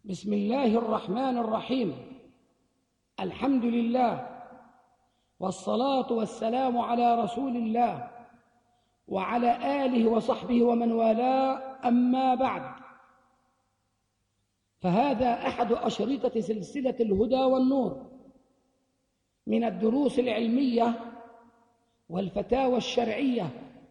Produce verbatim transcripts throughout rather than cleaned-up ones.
بسم الله الرحمن الرحيم. الحمد لله والصلاة والسلام على رسول الله وعلى آله وصحبه ومن والاه، أما بعد، فهذا أحد أشرطة سلسلة الهدى والنور من الدروس العلمية والفتاوى الشرعية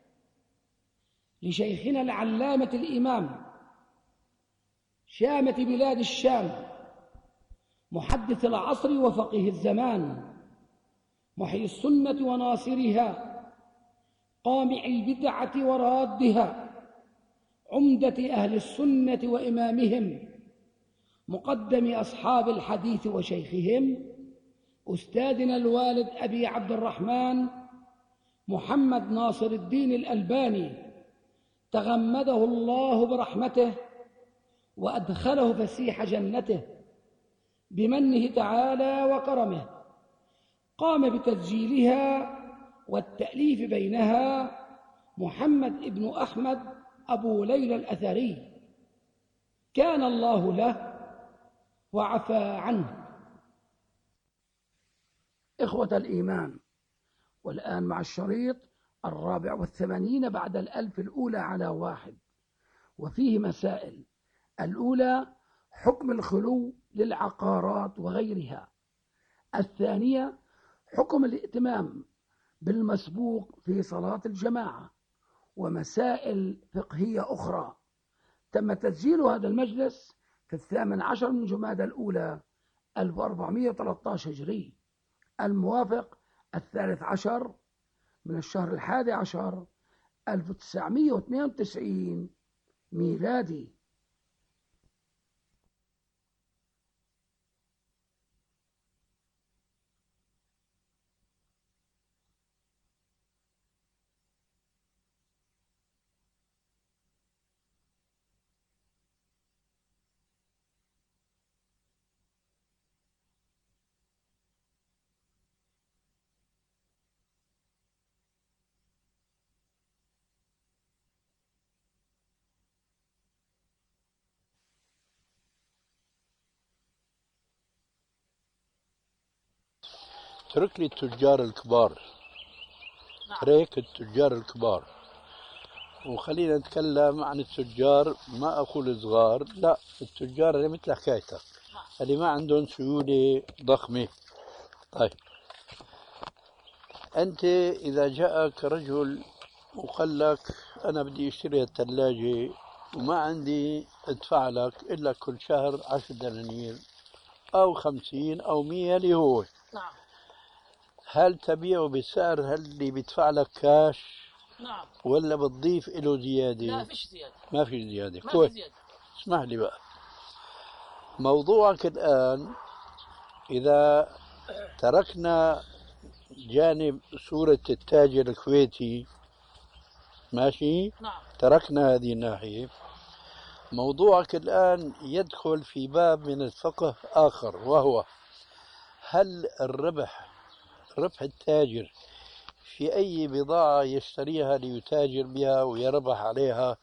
لشيخنا العلامة الإمام شامة بلاد الشام، محدث العصر وفقيه الزمان، محيي السنة وناصرها، قامع البدعة ورادها، عمدة أهل السنة وإمامهم، مقدم أصحاب الحديث وشيخهم، أستاذنا الوالد أبي عبد الرحمن محمد ناصر الدين الألباني، تغمده الله برحمته وأدخله فسيح جنته بمنه تعالى وكرمه. قام بتسجيلها والتأليف بينها محمد ابن أحمد أبو ليلى الأثري، كان الله له وعفى عنه. إخوة الإيمان، والآن مع الشريط الرابع والثمانين بعد الألف الأولى على واحد، وفيه مسائل. الأولى: حكم الخلو للعقارات وغيرها. الثانية: حكم الائتمام بالمسبوق في صلاة الجماعة، ومسائل فقهية أخرى. تم تسجيل هذا المجلس في الثامن عشر من جمادى الأولى ألف وأربعمائة وثلاثة عشر هجري، الموافق الثالث عشر من الشهر الحادي عشر ألف وتسعمائة واثنين وتسعين ميلادي. اترك لي التجار الكبار، اترك التجار الكبار وخلينا نتكلم عن التجار، ما أقول صغار، لا، التجار اللي مثل حكايتك اللي ما عندهم سيولة ضخمة. طيب، أنت إذا جاءك رجل وقال لك أنا بدي أشتري الثلاجة وما عندي أدفع لك إلا كل شهر عشر دنانير أو خمسين أو مية اللي هو، نعم، هل تبيعه بالسعر هل اللي بيدفع لك كاش؟ نعم. ولا بتضيف له زيادة؟ لا، فيش زيادة. ما في زيادة. ما كويس. في زيادة. اسمح لي بقى، موضوعك الآن إذا تركنا جانب صورة التاجر الكويتي، ماشي، نعم، تركنا هذه الناحية، موضوعك الآن يدخل في باب من الفقه آخر، وهو هل الربح ربح التاجر في أي بضاعة يشتريها ليتاجر بها ويربح عليها،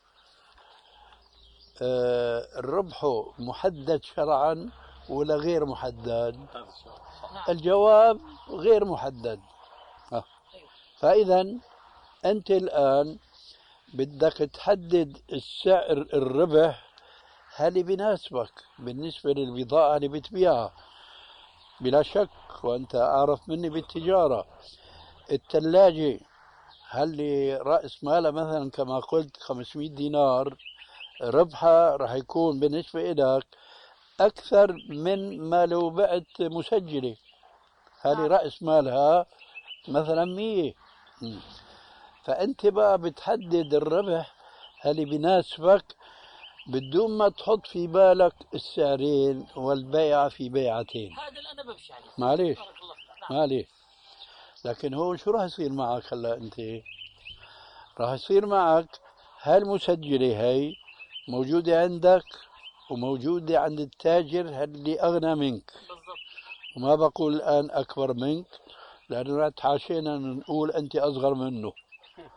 آه الربح محدد شرعا ولا غير محدد؟ نعم. الجواب غير محدد. آه. فإذا أنت الآن بدك تحدد السعر الربح هل بيناسبك بالنسبة للبضاعة اللي بتبيعها. بلا شك، وأنت أعرف مني بالتجارة، الثلاجة هل رأس مالها مثلا كما قلت خمسمائة دينار، ربحها راح يكون بالنسبة لك أكثر من ما لو بعت مسجلة، هذه رأس مالها مثلا مية. فأنت بقى بتحدد الربح هل بيناسبك بدون ما تحط في بالك السعرين والبيع في بيعتين. هذا اللي أنا بمشي عليه. معليش نعم. معليش لكن هو شو راح يصير معك هلا؟ أنت راح يصير معك هالمسجلة هي موجودة عندك وموجودة عند التاجر اللي أغنى منك. بالضبط. وما بقول الآن أكبر منك، لأنه تحاشينا نقول أنت أصغر منه.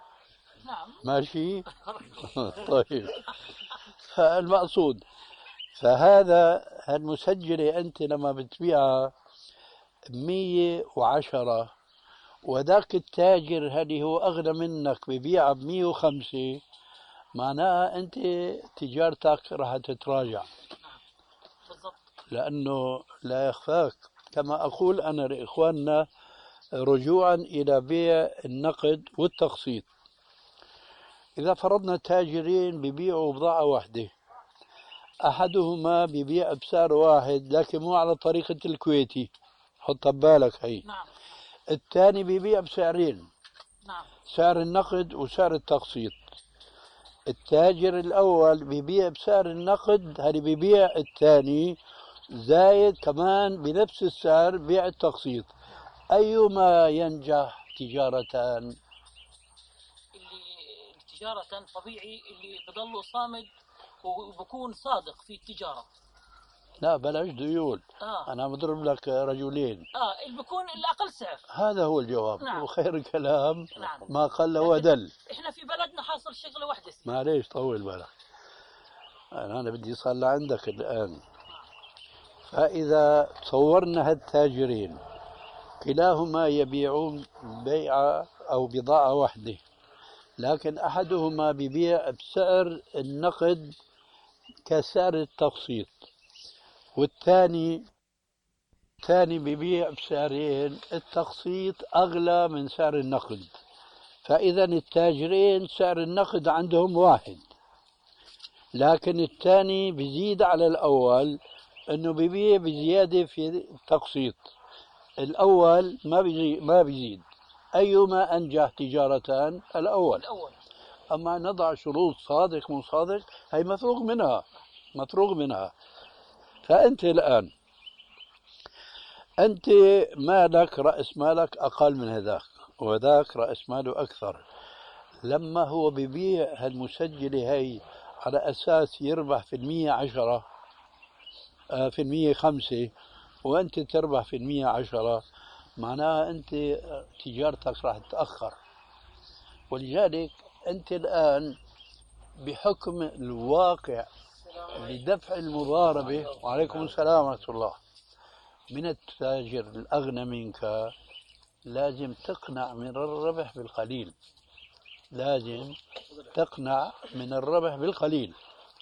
نعم. ماشي. طيب، فالمقصود فهذا هالمسجلة أنت لما بتبيعها مية وعشرة، وذاك التاجر هذه هو أغنى منك ببيعها بمية وخمسة، معناها أنت تجارتك راح تتراجع. بالضبط. لأنه لا يخفاك كما أقول أنا لإخواننا رجوعا إلى بيع النقد والتقسيط. إذا فرضنا تاجرين ببيعوا بضاعة واحدة، أحدهما ببيع بسعر واحد لكن مو على طريقة الكويتي، حط ببالك هي. نعم. الثاني ببيع بسعرين، نعم. سعر النقد وسعر التقسيط. التاجر الأول ببيع بسعر النقد، هذه ببيع الثاني زايد كمان بنفس السعر بيع التقسيط. أيما ينجح تجارة؟ اللي تجارة طبيعي اللي بضله صامد وبكون صادق في التجارة. لا بلاش ديول. آه. أنا بضرب لك رجلين. آه اللي بكون الأقل سعر. هذا هو الجواب. نعم. وخير الكلام نعم. ما قل ودل. إحنا في بلدنا حاصل شغلة واحدة. معليش طول بالك، أنا, أنا بدي صار لعندك الآن. فإذا صورنا هالتاجرين كلاهما يبيعون بيعة أو بضاعة واحدة، لكن أحدهما ببيع بسعر النقد كسعر التقسيط، والثاني الثاني ببيع بسعرين، التقسيط أغلى من سعر النقد. فإذا التاجرين سعر النقد عندهم واحد، لكن الثاني بيزيد على الأول أنه ببيع بزيادة في التقسيط، الأول ما بيزيد, ما بيزيد. أيما أنجح تجارة؟ الأول. الأول. أما نضع شروط صادق مو صادق هي مفروغ منها، مفروغ منها. فأنت الآن أنت مالك رأس مالك أقل من هذاك، وذاك رأس ماله أكثر. لما هو ببيع هالمسجلة هي على أساس يربح في المية عشرة في المية خمسة، وأنت تربح في المية عشرة، معناها أنت تجارتك راح تتأخر. ولذلك أنت الآن بحكم الواقع لدفع المضاربة، وعليكم السلام ورحمة الله، من التاجر الأغنى منك لازم تقنع من الربح بالقليل، لازم تقنع من الربح بالقليل.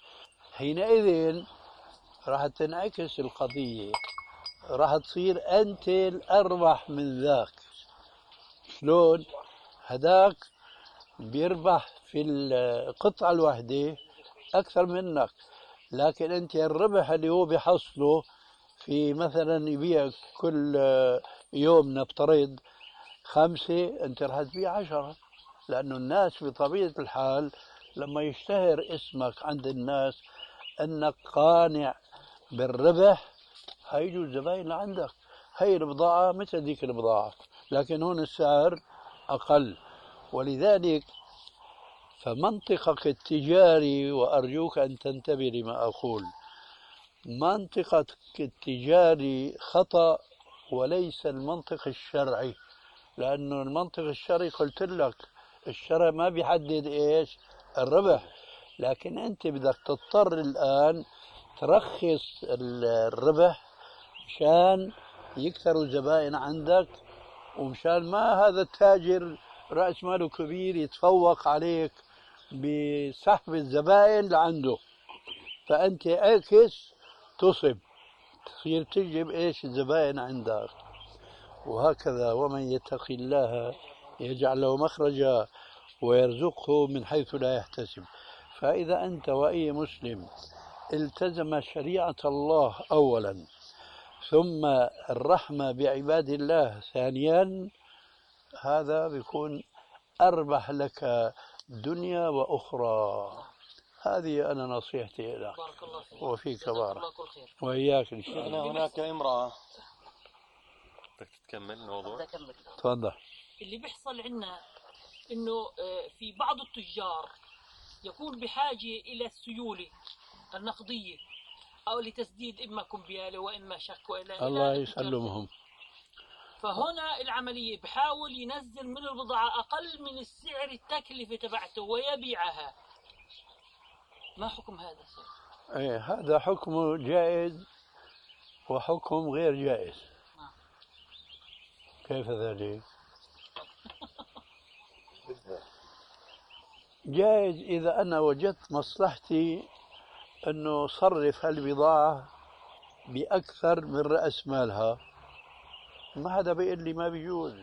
حينئذ راح تنعكس القضية، راح تصير أنت الأربح من ذاك. شلون؟ هذاك بيربح في القطعة الواحدة أكثر منك، لكن أنت الربح اللي هو بيحصله في مثلا يبيع كل يوم نفترض خمسة، أنت راح تبيع عشرة، لأنه الناس بطبيعة الحال لما يشتهر اسمك عند الناس أنك قانع بالربح هيجوا الزباين لعندك. هي البضاعة مثل ذيك البضاعة، لكن هون السعر أقل. ولذلك فمنطقك التجاري، وأرجوك أن تنتبه لما أقول، منطقك التجاري خطأ وليس المنطق الشرعي. لأنه المنطق الشرعي قلت لك الشرع ما بيحدد إيش الربح، لكن أنت بدك تضطر الآن ترخص الربح مشان يكثروا الزبائن عندك، ومشان ما هذا التاجر رأس ماله كبير يتفوق عليك بسحب الزبائن لعنده. فأنت اعكس تصب، تصير تجيب إيش الزبائن عندك. وهكذا ومن يتق الله يجعل له مخرجا ويرزقه من حيث لا يحتسب. فإذا أنت وأي مسلم التزم شريعة الله أولا، ثم الرحمة بعباد الله ثانيا، هذا بيكون أربح لك دنيا وأخرى. هذه أنا نصيحتي لك. بارك الله فيك. وفيك بارك. الله كل خير. وإياك إن شاء الله. أنا هناك امرأة. بدك تكمل الموضوع؟ بدي أكمل. تفضل. اللي بيحصل عندنا إنه في بعض التجار يكون بحاجة إلى السيولة النقدية أو لتسديد إما كمبيالة وإما شك وإلى الله يسلمهم. فهنا العملية بحاول ينزل من البضاعة أقل من السعر التكلفة تبعته ويبيعها. ما حكم هذا؟ إيه هذا حكم جائز وحكم غير جائز. كيف ذلك؟ جائز إذا أنا وجدت مصلحتي أنه صرف هالبضاعة بأكثر من رأس مالها، ما حدا بيقول لي ما بيجوز.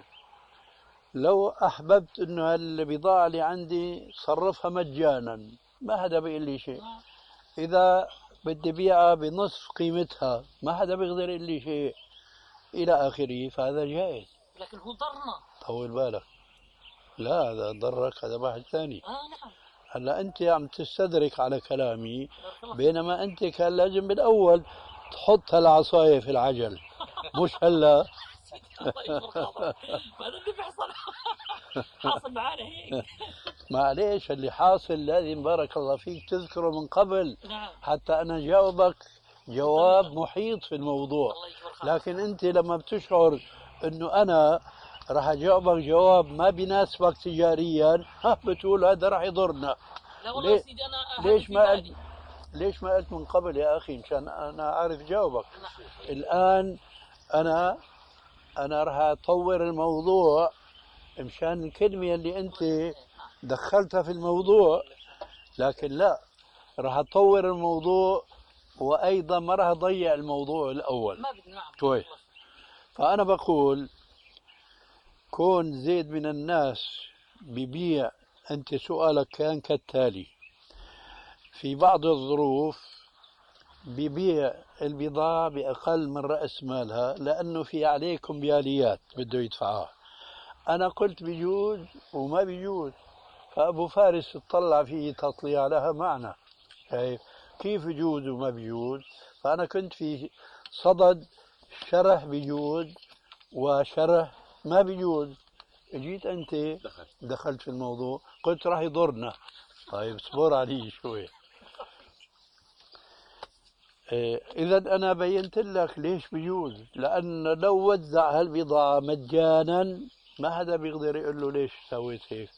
لو أحببت أنه هالبضاعة اللي عندي صرفها مجانا، ما حدا بيقول لي شيء. إذا بدي بيعها بنصف قيمتها، ما حدا بيقدر يقول لي شيء إلى آخره، فهذا جائز. لكن هو ضرنا. طول بالك، لا هذا ضرك، هذا واحد ثاني. آه نعم. هلا أنت عم تستدرك على كلامي، بينما أنت كان لازم بالأول تحط هالعصاية في العجل، مش هلا. الله يجبر خاطرك. هذا اللي بيحصل. حاصل معانا هيك. معليش، اللي حاصل لازم بارك الله فيك تذكره من قبل. نعم. حتى أنا جاوبك جواب محيط في الموضوع. الله يجبر خاطرك. لكن أنت لما بتشعر أنه أنا راح أجاوبك جواب ما بيناسبك تجاريا، ها بتقول هذا راح يضرنا. لا والله يا سيدي أنا ليش ما قلت ليش ما قلت من قبل يا أخي مشان أنا أعرف جاوبك. الآن أنا أنا راح أطور الموضوع مشان الكلمة اللي أنت دخلتها في الموضوع، لكن لا، راح أطور الموضوع وأيضا ما راح أضيع الموضوع الأول. ما بدي. نعم. طيب، فأنا بقول كون زيد من الناس ببيع، أنت سؤالك كان كالتالي: في بعض الظروف ببيع البضاعة بأقل من رأس مالها لأنه في عليكم بياليات بده يدفعها. أنا قلت بيجوز وما بيجوز، فأبو فارس اطلع فيه تطليع لها معنى. شايف كيف يجوز وما بيجوز؟ فأنا كنت في صدد شرح بيجوز وشرح ما بيجوز. جيت أنت دخلت في الموضوع، قلت راح يضرنا. طيب اصبر علي شوي. إذا أنا بينت لك ليش بيجوز، لأن لو وزع هالبضاعة مجانا ما حدا بيقدر يقول له ليش سويت هيك.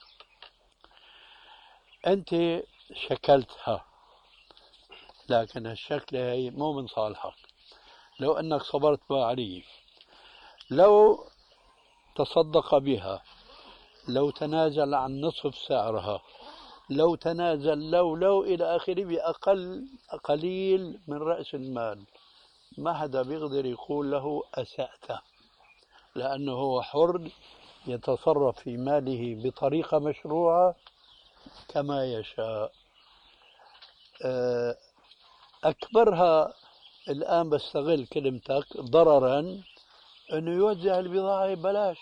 أنت شكلتها، لكن هالشكلة هي مو من صالحك. لو أنك صبرت ما عليه، لو تصدق بها، لو تنازل عن نصف سعرها، لو تنازل لو لو إلى آخره بأقل قليل من رأس المال، ما حدا بيقدر يقول له أسأت، لأنه هو حر يتصرف في ماله بطريقة مشروعة كما يشاء. أكبرها الآن بستغل كلمتك ضررا أنه يوزع البضاعة ببلاش،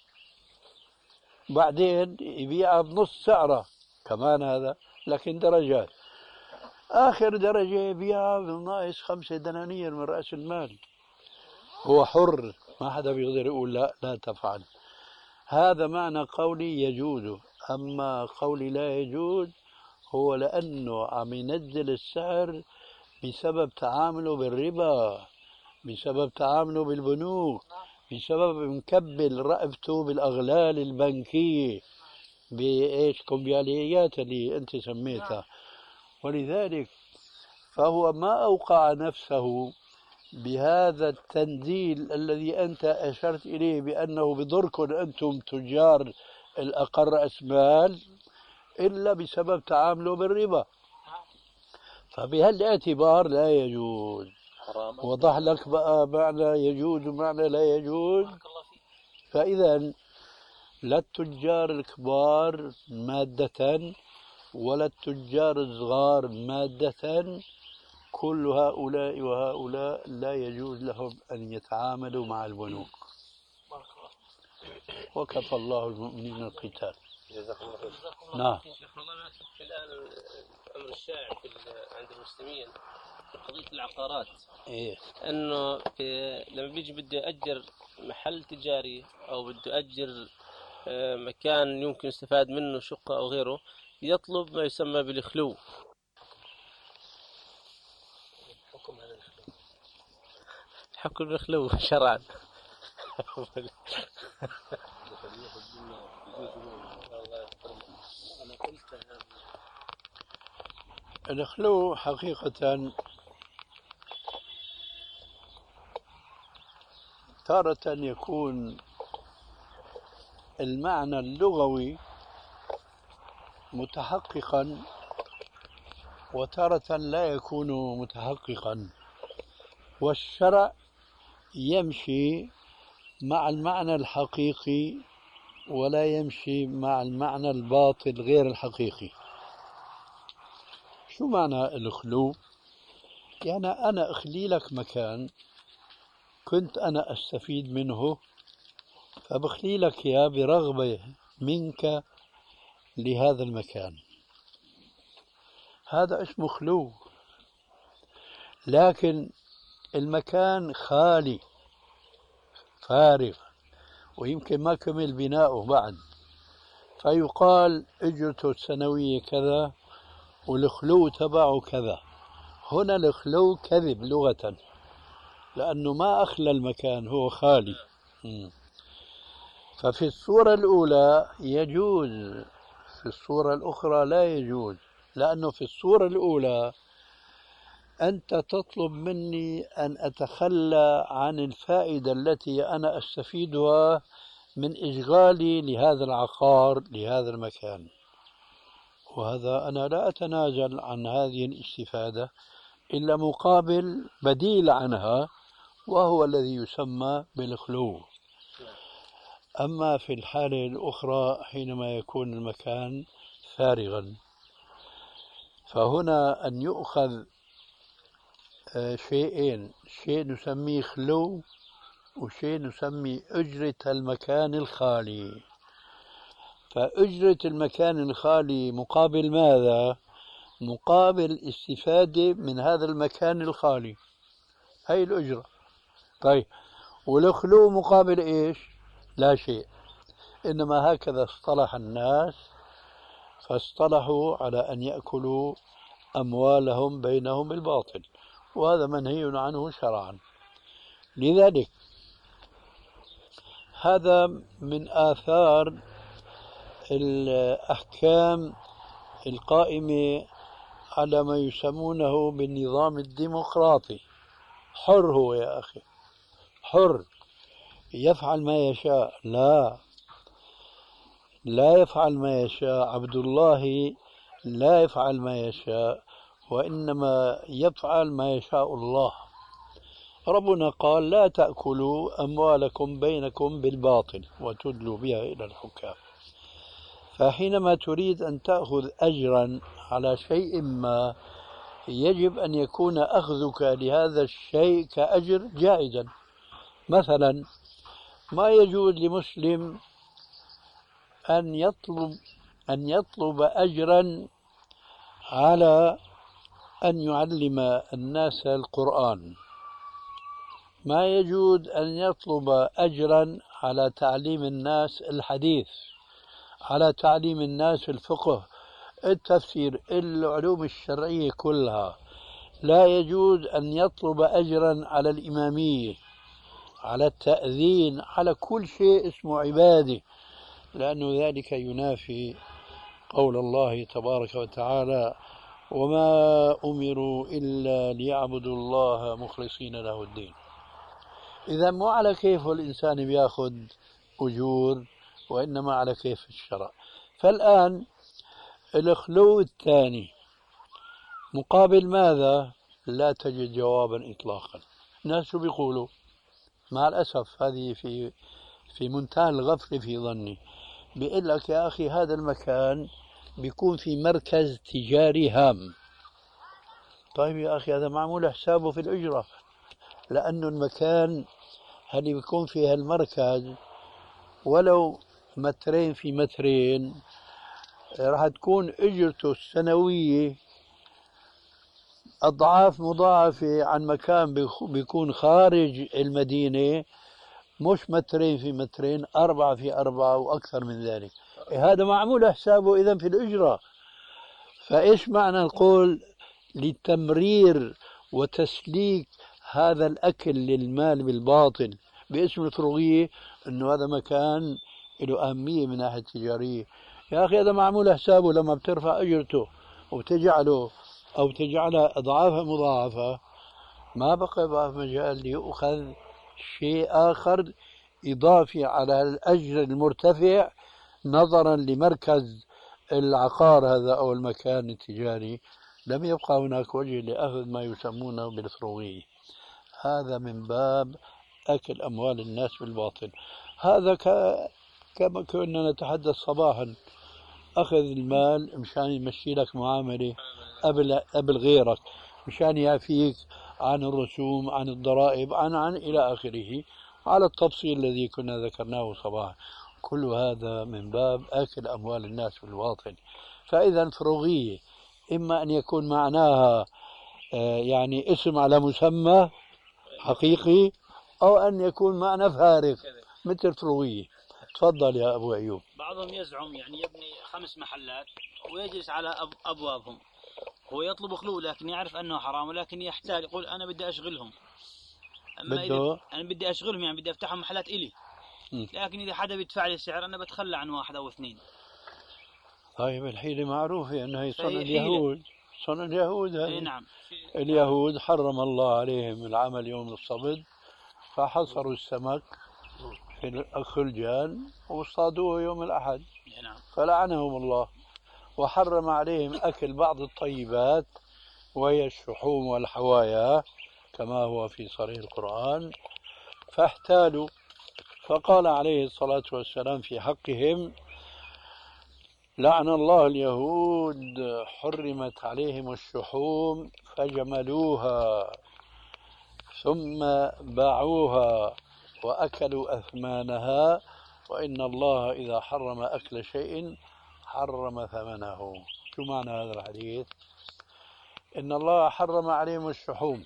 بعدين يبيعها بنص سعرها كمان، هذا لكن درجات. آخر درجة يبيعها بناقص خمسة دنانير من رأس المال. هو حر، ما حدا بيقدر يقول لا لا تفعل. هذا معنى قولي يجوز. أما قولي لا يجوز هو لأنه عم ينزل السعر بسبب تعامله بالربا، بسبب تعامله بالبنوك، بسبب مكبل رقبته بالأغلال البنكية، بإيش كمبياليات اللي أنت سميتها. ولذلك فهو ما أوقع نفسه بهذا التنزيل الذي أنت أشرت إليه بأنه بضركم أنتم تجار الأقل أسمال إلا بسبب تعامله بالربا. فبهالاعتبار لا يجوز. وضح لك بقى معنى يجوز ومعنى لا يجوز. فإذا لا التجار الكبار مادة ولا التجار الصغار مادة، كل هؤلاء وهؤلاء لا يجوز لهم أن يتعاملوا مع البنوك. وكفى الله المؤمنين القتال. جزاكم الله خير. نعم. الآن الأمر الشائع عند المسلمين في قضية العقارات، إيه؟ إنه في لما بيجي بده يأجر محل تجاري أو بده يأجر مكان يمكن يستفاد منه شقة أو غيره، يطلب ما يسمى بالخلو. حكم هذا الخلو؟ حكم الخلو شرعا. الخلو حقيقة تارة يكون المعنى اللغوي متحققا وتارة لا يكون متحققا، والشرع يمشي مع المعنى الحقيقي ولا يمشي مع المعنى الباطل غير الحقيقي. شو معنى الخلو؟ يعني أنا أخلي لك مكان كنت أنا أستفيد منه، فبخلي لك يا برغبة منك لهذا المكان، هذا اسمه خلو. لكن المكان خالي فارغ ويمكن ما كمل بناؤه بعد، فيقال اجرته السنوية كذا والخلو تبعه كذا. هنا الخلو كذب لغة، لأنه ما أخلى المكان، هو خالي. ففي الصورة الأولى يجوز، في الصورة الأخرى لا يجوز، لأنه في الصورة الأولى أنت تطلب مني أن أتخلى عن الفائدة التي أنا أستفيدها من إشغالي لهذا العقار لهذا المكان، وهذا أنا لا أتنازل عن هذه الاستفادة إلا مقابل بديل عنها، وهو الذي يسمى بالخلو. أما في الحالة الأخرى حينما يكون المكان فارغا، فهنا أن يؤخذ شيئين، شيء نسميه خلو وشيء نسميه أجرة المكان الخالي. فأجرة المكان الخالي مقابل ماذا؟ مقابل استفادة من هذا المكان الخالي، هي الأجرة. طيب والخلو مقابل إيش؟ لا شيء، إنما هكذا اصطلح الناس، فاصطلحوا على أن يأكلوا أموالهم بينهم بالباطل، وهذا منهي عنه شرعا. لذلك هذا من آثار الأحكام القائمة على ما يسمونه بالنظام الديمقراطي. حر هو يا أخي، حر يفعل ما يشاء. لا لا يفعل ما يشاء، عبد الله لا يفعل ما يشاء، وإنما يفعل ما يشاء الله. ربنا قال لا تأكلوا أموالكم بينكم بالباطل وتدلوا بها إلى الحكام. فحينما تريد أن تأخذ أجرا على شيء ما، يجب أن يكون أخذك لهذا الشيء كأجر جائزا. مثلا ما يجوز لمسلم أن يطلب أن يطلب أجرا على أن يعلم الناس القرآن، ما يجوز أن يطلب أجرا على تعليم الناس الحديث، على تعليم الناس الفقه، التفسير، العلوم الشرعية كلها. لا يجوز أن يطلب أجرا على الإمامية، على التأذين، على كل شيء اسمه عبادة، لأن ذلك ينافي قول الله تبارك وتعالى وما أمروا إلا ليعبدوا الله مخلصين له الدين. إذا مو على كيف الإنسان بياخذ أجور، وإنما على كيف الشرع. فالآن الخلو الثاني مقابل ماذا؟ لا تجد جوابا إطلاقا. الناس شو بيقولوا؟ مع الأسف هذه في في منتهى الغفلة في ظني. بيقول لك يا أخي هذا المكان بيكون في مركز تجاري هام. طيب يا أخي هذا معمول حسابه في الأجرة، لأنه المكان اللي بيكون فيها المركز ولو مترين في مترين راح تكون أجرته السنوية أضعاف مضاعفة عن مكان بيكون خارج المدينة، مش مترين في مترين، أربعة في أربعة وأكثر من ذلك. هذا معمول حسابه إذن في الأجرة. فإيش معنى القول لتمرير وتسليك هذا الأكل للمال بالباطل باسم الفروغية؟ إنه هذا مكان له أهمية من ناحية تجارية. يا أخي هذا معمول حسابه لما بترفع أجرته وتجعله أو تجعلها أضعافا مضاعفة، ما بقى بقى مجال ليؤخذ شيء آخر إضافي على الأجر المرتفع نظرا لمركز العقار هذا أو المكان التجاري. لم يبقى هناك وجه لأخذ ما يسمونه بالفروغية. هذا من باب أكل أموال الناس بالباطل. هذا ك... كما كنا نتحدث صباحا، أخذ المال مشان يمشي لك معاملة قبل قبل غيرك، مشان يعفيك عن الرسوم، عن الضرائب، عن عن إلى آخره، على التفصيل الذي كنا ذكرناه صباحا. كل هذا من باب أكل أموال الناس بالباطل. فإذا فروغية إما أن يكون معناها يعني اسم على مسمى حقيقي، أو أن يكون معنى فارغ مثل فروغية. تفضل يا أبو أيوب. بعضهم يزعم يعني يبني خمس محلات ويجلس على أب أبوابهم، هو يطلب خلو لكن يعرف أنه حرام، ولكن يحتاج يقول أنا بدي أشغلهم. أما إذا أنا بدي أشغلهم يعني بدي أفتحهم محلات إلي، لكن إذا حدا بيدفع لي السعر أنا بتخلى عن واحد أو اثنين. طيب الحيلة معروفة أنها هي صنع اليهود، صنع اليهود هذه. إيه نعم. اليهود حرم الله عليهم العمل يوم الصبت، فحصروا السمك في الخلجان واصطادوه يوم الأحد، نعم. فلعنهم الله، وحرم عليهم أكل بعض الطيبات وهي الشحوم والحوايا كما هو في صريح القرآن، فاحتالوا. فقال عليه الصلاة والسلام في حقهم: لعن الله اليهود حرمت عليهم الشحوم فجملوها ثم باعوها وأكلوا أثمانها، وإن الله إذا حرم أكل شيء حرم ثمنه. شو معنى هذا الحديث؟ إن الله حرم عليهم الشحوم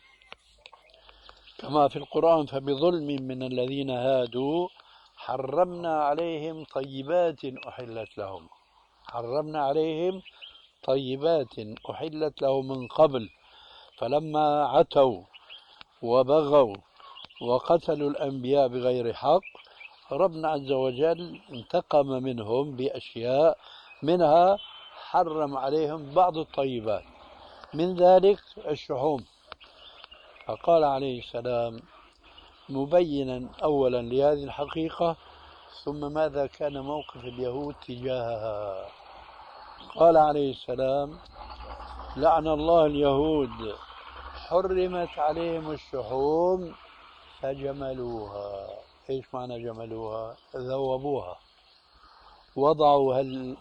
كما في القرآن: فبظلم من الذين هادوا حرمنا عليهم طيبات أحلت لهم. حرمنا عليهم طيبات أحلت لهم من قبل، فلما عتوا وبغوا وقتلوا الأنبياء بغير حق، ربنا عز وجل انتقم منهم بأشياء، منها حرم عليهم بعض الطيبات، من ذلك الشحوم. فقال عليه السلام مبينا أولا لهذه الحقيقة، ثم ماذا كان موقف اليهود تجاهها. قال عليه السلام: لعن الله اليهود حرمت عليهم الشحوم فجملوها. ايش معنى جملوها؟ ذوبوها، وضعوا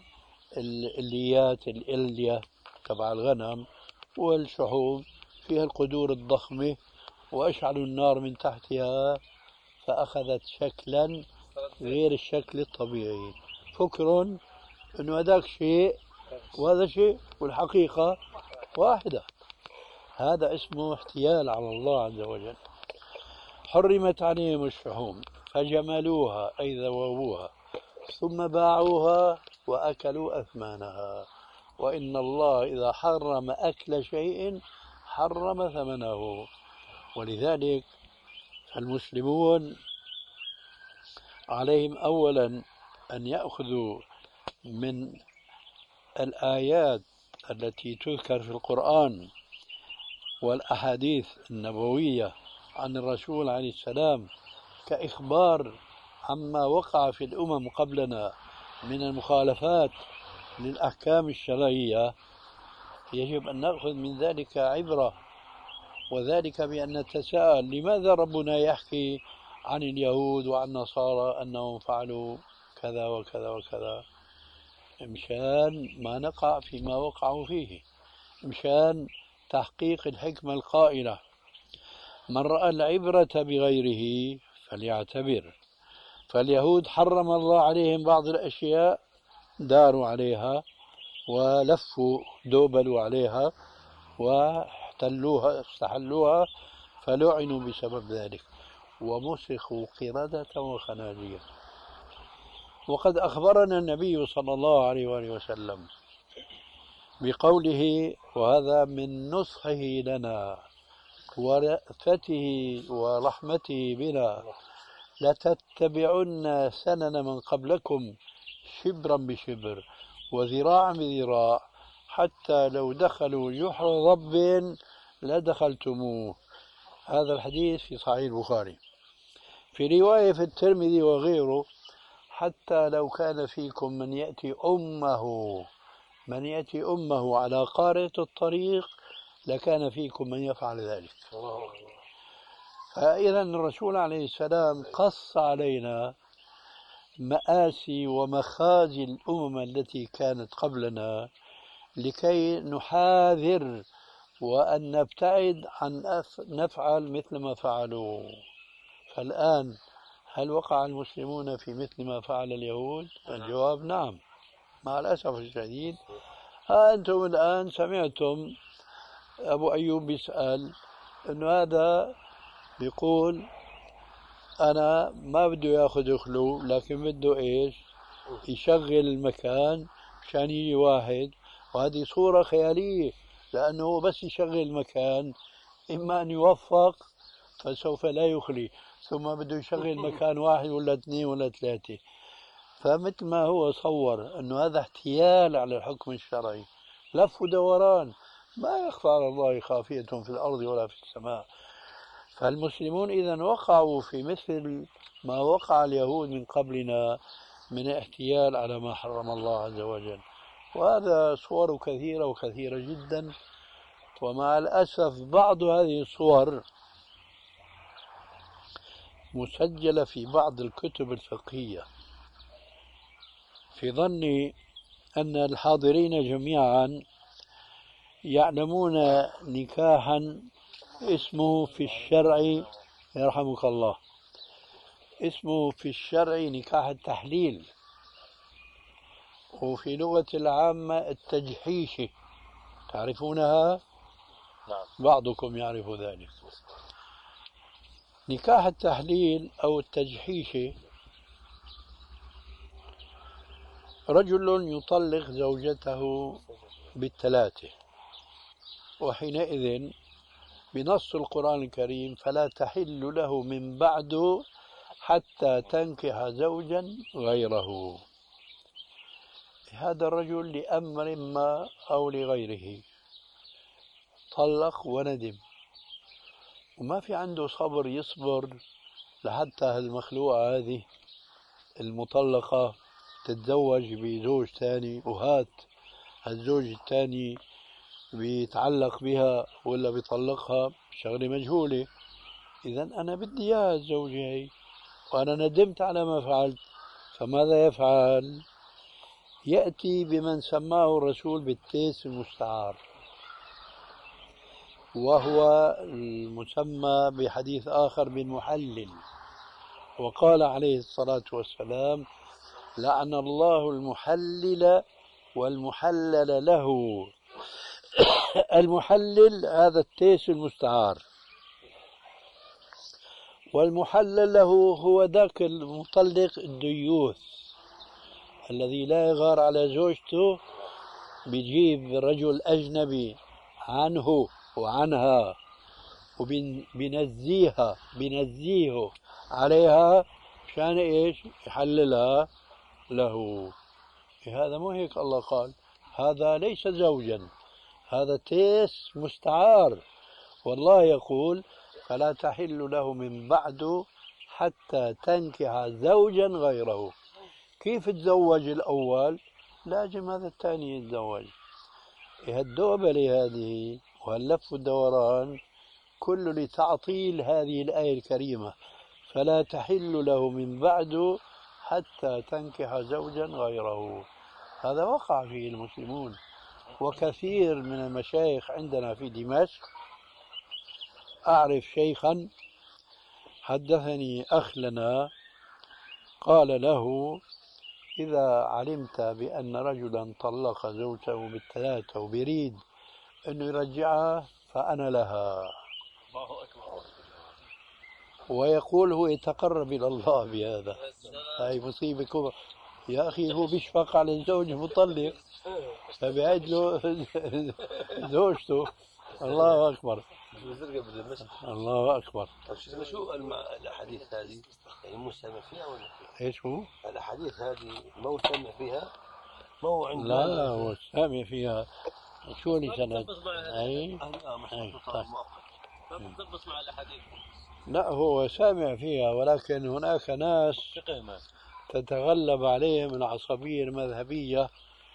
الليات الإلية تبع الغنم والشحوم فيها القدور الضخمة، وأشعلوا النار من تحتها فأخذت شكلا غير الشكل الطبيعي. فكر أنه هذاك شيء وهذا شيء والحقيقة واحدة. هذا اسمه احتيال على الله عز وجل. حرمت عليهم الشحوم فجملوها أي ذوبوها ثم باعوها وأكلوا أثمانها، وإن الله إذا حرم أكل شيء حرم ثمنه. ولذلك المسلمون عليهم أولا أن يأخذوا من الآيات التي تذكر في القرآن والأحاديث النبوية عن الرسول عليه السلام كإخبار عما وقع في الأمم قبلنا من المخالفات للأحكام الشرعية. يجب أن نأخذ من ذلك عبرة، وذلك بأن نتساءل: لماذا ربنا يحكي عن اليهود وعن النصارى أنهم فعلوا كذا وكذا وكذا؟ مشان ما نقع فيما وقعوا فيه، مشان تحقيق الحكمة القائلة: من رأى العبرة بغيره فليعتبر. فاليهود حرم الله عليهم بعض الأشياء، داروا عليها ولفوا دوبلوا عليها واحتلوها استحلوها، فلعنوا بسبب ذلك ومسخوا قردة وخنازير. وقد أخبرنا النبي صلى الله عليه وآله وسلم بقوله، وهذا من نصحه لنا ورأفته ورحمته بنا: لتتبعن سنن من قبلكم شبرا بشبر وذراعا بذراع حتى لو دخلوا جحر ضب لدخلتموه. هذا الحديث في صحيح البخاري. في رواية في الترمذي وغيره: حتى لو كان فيكم من يأتي أمه من يأتي أمه على قارة الطريق لكان فيكم من يفعل ذلك. فإذا الرسول عليه السلام قص علينا مآسي ومخازي الأمم التي كانت قبلنا لكي نحاذر وأن نبتعد عن نفعل مثل ما فعلوا. فالآن هل وقع المسلمون في مثل ما فعل اليهود؟ الجواب نعم، مع الأسف الشديد. ها أنتم الآن سمعتم أبو أيوب يسأل أنه هذا بيقول أنا ما بده ياخذ خلو، لكن بده إيش؟ يشغل المكان عشان يجي واحد. وهذه صورة خيالية، لأنه بس يشغل المكان إما أن يوفق فسوف لا يخلي، ثم بده يشغل مكان واحد ولا اثنين ولا ثلاثة. فمثل ما هو صور أنه هذا احتيال على الحكم الشرعي، لف ودوران، ما يخفى على الله خافية في الأرض ولا في السماء. فالمسلمون إذا وقعوا في مثل ما وقع اليهود من قبلنا من احتيال على ما حرم الله عز وجل. وهذا صور كثيرة وكثيرة جدا. ومع الأسف بعض هذه الصور مسجلة في بعض الكتب الفقهية، في ظني أن الحاضرين جميعا يعلمون نكاحا اسمه في الشرع، يرحمك الله، اسمه في الشرع نكاح التحليل، وفي لغة العامة التجحيشة. تعرفونها؟ نعم. بعضكم يعرف ذلك. نكاح التحليل أو التجحيشة: رجل يطلق زوجته بالثلاثة، وحينئذ بنص القرآن الكريم فلا تحل له من بعد حتى تنكح زوجا غيره. هذا الرجل لأمر ما أو لغيره طلق وندم، وما في عنده صبر يصبر لحتى هالمخلوقة هذه المطلقة تتزوج بزوج ثاني، وهات هالزوج الثاني بيتعلق بها ولا بيطلقها، شغلة مجهولة. إذا أنا بدي إياها الزوجة هي، وأنا ندمت على ما فعلت، فماذا يفعل؟ يأتي بمن سماه الرسول بالتيس المستعار، وهو المسمى بحديث آخر بالمحلل. وقال عليه الصلاة والسلام: لعن الله المحلل والمحلل له. المحلل هذا التيس المستعار، والمحلل له هو ذاك المطلق الديوث الذي لا يغار على زوجته، بيجيب رجل أجنبي عنه وعنها وبنزيها بنزيه عليها مشان إيش؟ يحللها له. هذا مو هيك الله قال؟ هذا ليس زوجا، هذا تيس مستعار. والله يقول: فلا تحل له من بعد حتى تنكح زوجا غيره. كيف تزوج الأول؟ لازم هذا الثاني يتزوج. الدوبلة هذه وهاللف والدوران كله لتعطيل هذه الآية الكريمة: فلا تحل له من بعد حتى تنكح زوجا غيره. هذا وقع فيه المسلمون. وكثير من المشايخ عندنا في دمشق، أعرف شيخا حدثني أخ لنا قال له: إذا علمت بأن رجلا طلق زوجته بالثلاثة وبيريد أنه يرجعها فأنا لها. ويقول هو يتقرب إلى الله بهذا. هاي مصيبة كبرى يا أخي. هو بيشفق على الزوج المطلق فبيعد له زوجته. الله أكبر، الله أكبر. طيب شو الأحاديث هذه يعني مو سامع فيها ولا؟ إيش هو؟ الأحاديث هذه مو سامع فيها؟ ما هو عنده. لا هو سامع فيها. شو اللي سند؟ أي تضبط مع الأحاديث. لا هو سامع فيها، ولكن هناك ناس تتغلب عليهم العصبية المذهبية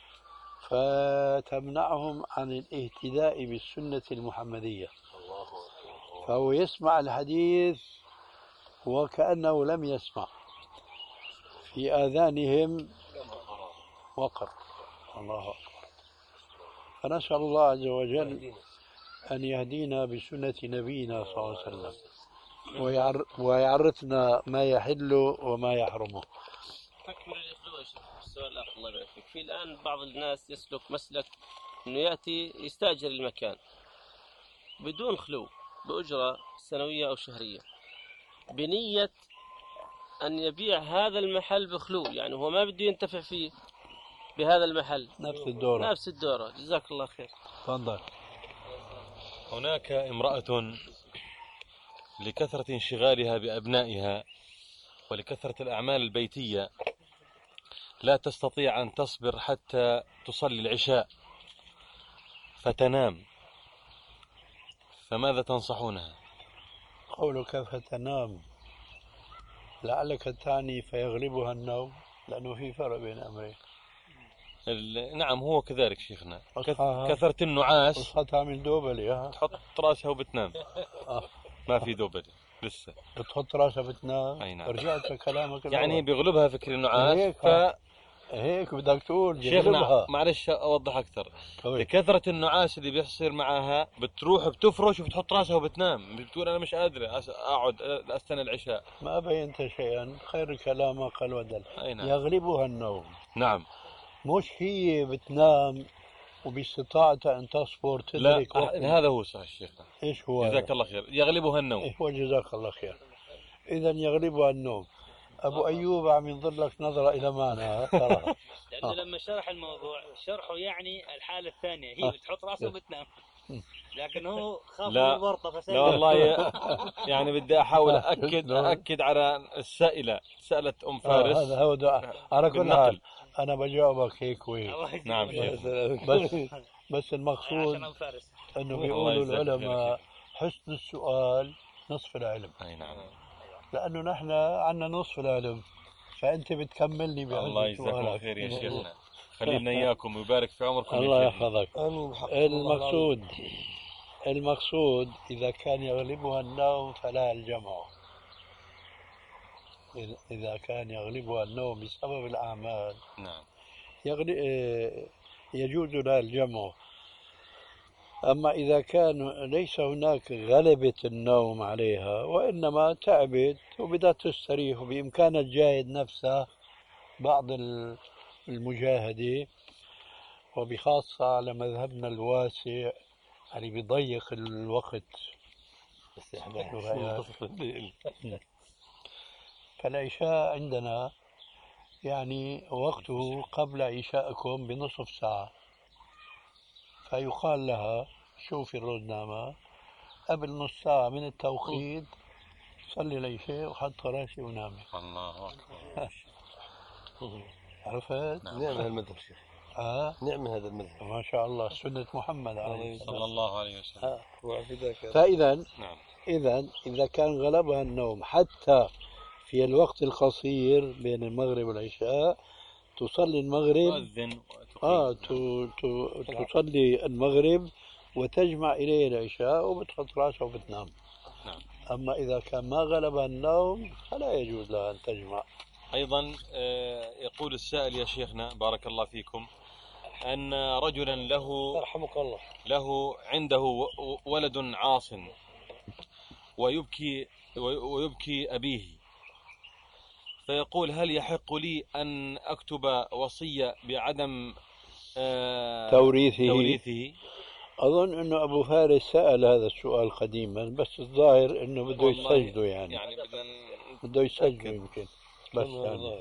فتمنعهم عن الاهتداء بالسنة المحمدية، فهو يسمع الحديث وكأنه لم يسمع، في آذانهم وقر. الله أكبر. فنسأل الله عز وجل أن يهدينا بسنة نبينا صلى الله عليه وسلم ويعر... ويعرفنا ما يحل وما يحرمه. تكمل الأسلوب. السؤال الآخر الله يبارك فيك. في الآن بعض الناس يسلك مسلك إنه يأتي يستأجر المكان بدون خلو بأجرة سنوية أو شهرية بنية أن يبيع هذا المحل بخلو، يعني هو ما بده ينتفع فيه بهذا المحل. نفس الدورة. نفس الدورة. جزاك الله خير. تفضل. هناك امرأة لكثرة انشغالها بأبنائها ولكثرة الأعمال البيتية لا تستطيع أن تصبر حتى تصلي العشاء فتنام، فماذا تنصحونها؟ قولك فتنام لعلك تعني فيغلبها النوم، لأنه في فرق بين أمرين. نعم هو كذلك شيخنا. أصحاها. كثرة النعاس أصحى تعمل دوبلي. ها تحط راسها وبتنام. آه. ما في دوبلي لسه. بتحط راسها بتنام. أي نعم. رجعت كلامك يعني الأول. بيغلبها فكر النعاس. هيك ف... هيك بدك تقول شيخنا معلش أوضح أكثر. طيب. لكثرة النعاس اللي بيصير معها بتروح بتفرش وبتحط راسها وبتنام، بتقول أنا مش قادرة أقعد أستنى العشاء. ما بينت شيئا. خير الكلام ما قل ودل. نعم. يغلبها النوم. نعم. مش هي بتنام وباستطاعتها أن تصبر تدرك. لا هذا هو صحيح شيخنا. إيش هو؟ جزاك الله خير. يغلبها النوم. إيش هو جزاك الله خير؟ إذا يغلبها النوم. أبو أيوب عم ينظر لك نظرة إلى معنى صراحة. لأنه لما شرح الموضوع شرحه يعني الحالة الثانية هي بتحط راسها وبتنام، لكن هو خاف من الورطة فسأل. لا والله يعني بدي أحاول أأكد أأكد على السائلة سألت أم فارس. آه هذا هو دعاء. على كل حال أنا بجاوبك هيك وهيك. نعم شيخ. بس بس المقصود أنه بيقولوا العلماء حسن السؤال نصف العلم. أي نعم. لأنه نحن عندنا نصف العلم، فأنت بتكملني بهذا. الله يجزاك الله خير يا شيخنا. خلينا إياكم ويبارك في عمركم. الله يحفظك. المقصود المقصود إذا كان يغلبها النوم فلا الجمع. إذا كان يغلبها النوم بسبب الأعمال نعم يجوز لها الجمع. أما إذا كان ليس هناك غلبة النوم عليها وإنما تعبت وبدها تستريح وبإمكانها تجاهد نفسها بعض المجاهدة، وبخاصة على مذهبنا الواسع اللي بيضيق الوقت فالعشاء عندنا يعني وقته قبل عشاءكم بنصف ساعة، فيقال لها شوفي الرزنامة قبل نص ساعة من التوقيت صلي العشاء وحط راسي ونامي. الله أكبر. عرفت؟ نعم هالمذهب شيخ. آه؟ نعم هذا المذهب ما شاء الله سنة محمد عليه صلى الله عليه وسلم. آه. فإذا نعم. إذا إذا كان غلبها النوم حتى في الوقت القصير بين المغرب والعشاء تصلي المغرب. تؤذن آه تصلي المغرب وتجمع إليه العشاء وبتحط راسها وبتنام. نعم. أما إذا كان ما غلبها النوم فلا يجوز لها أن تجمع. أيضا يقول السائل يا شيخنا بارك الله فيكم أن رجلا له يرحمك الله له عنده ولد عاص ويبكي ويبكي أبيه، فيقول هل يحق لي أن أكتب وصية بعدم توريثه؟ توريثه؟ أظن أنه أبو فارس سأل هذا السؤال قديما، بس الظاهر أنه بده يسجده يعني, يعني بده يسجده يمكن. بس يعني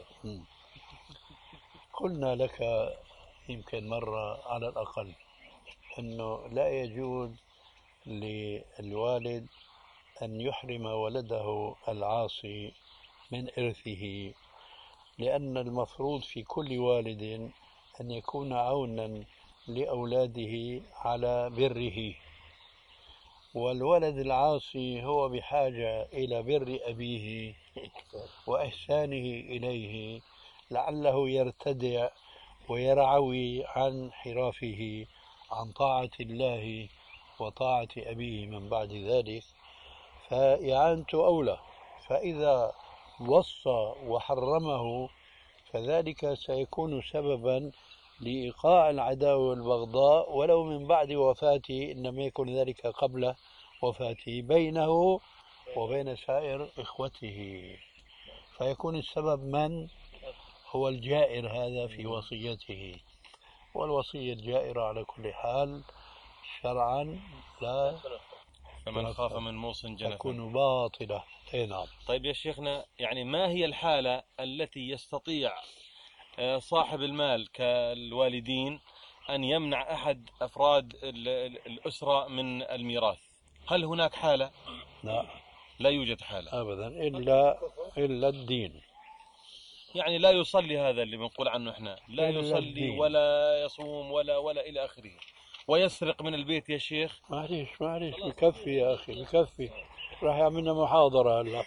قلنا لك يمكن مرة على الأقل أنه لا يجوز للوالد أن يحرم ولده العاصي من إرثه، لأن المفروض في كل والد أن يكون عونا لأولاده على بره، والولد العاصي هو بحاجة إلى بر أبيه وإحسانه إليه لعله يرتدع ويرعوي عن انحرافه عن طاعة الله وطاعة أبيه من بعد ذلك، فإعانته أولى. فإذا وصى وحرمه فذلك سيكون سببا لإيقاع العداوة والبغضاء ولو من بعد وفاته، إنما يكون ذلك قبل وفاته بينه وبين سائر إخوته، فيكون السبب من هو الجائر هذا في وصيته. والوصية الجائرة على كل حال شرعا لا فمن خاف من موص جنفا تكون باطلة. نعم. طيب يا شيخنا، يعني ما هي الحالة التي يستطيع صاحب المال كالوالدين أن يمنع أحد أفراد الأسرة من الميراث؟ هل هناك حالة؟ لا، لا يوجد حالة أبدا إلا إلا الدين. يعني لا يصلي، هذا اللي بنقول عنه إحنا، لا يصلي الدين. ولا يصوم ولا ولا إلى آخره، ويسرق من البيت يا شيخ. معليش معليش بكفي يا أخي بكفي، راح يعملنا محاضرة هلا.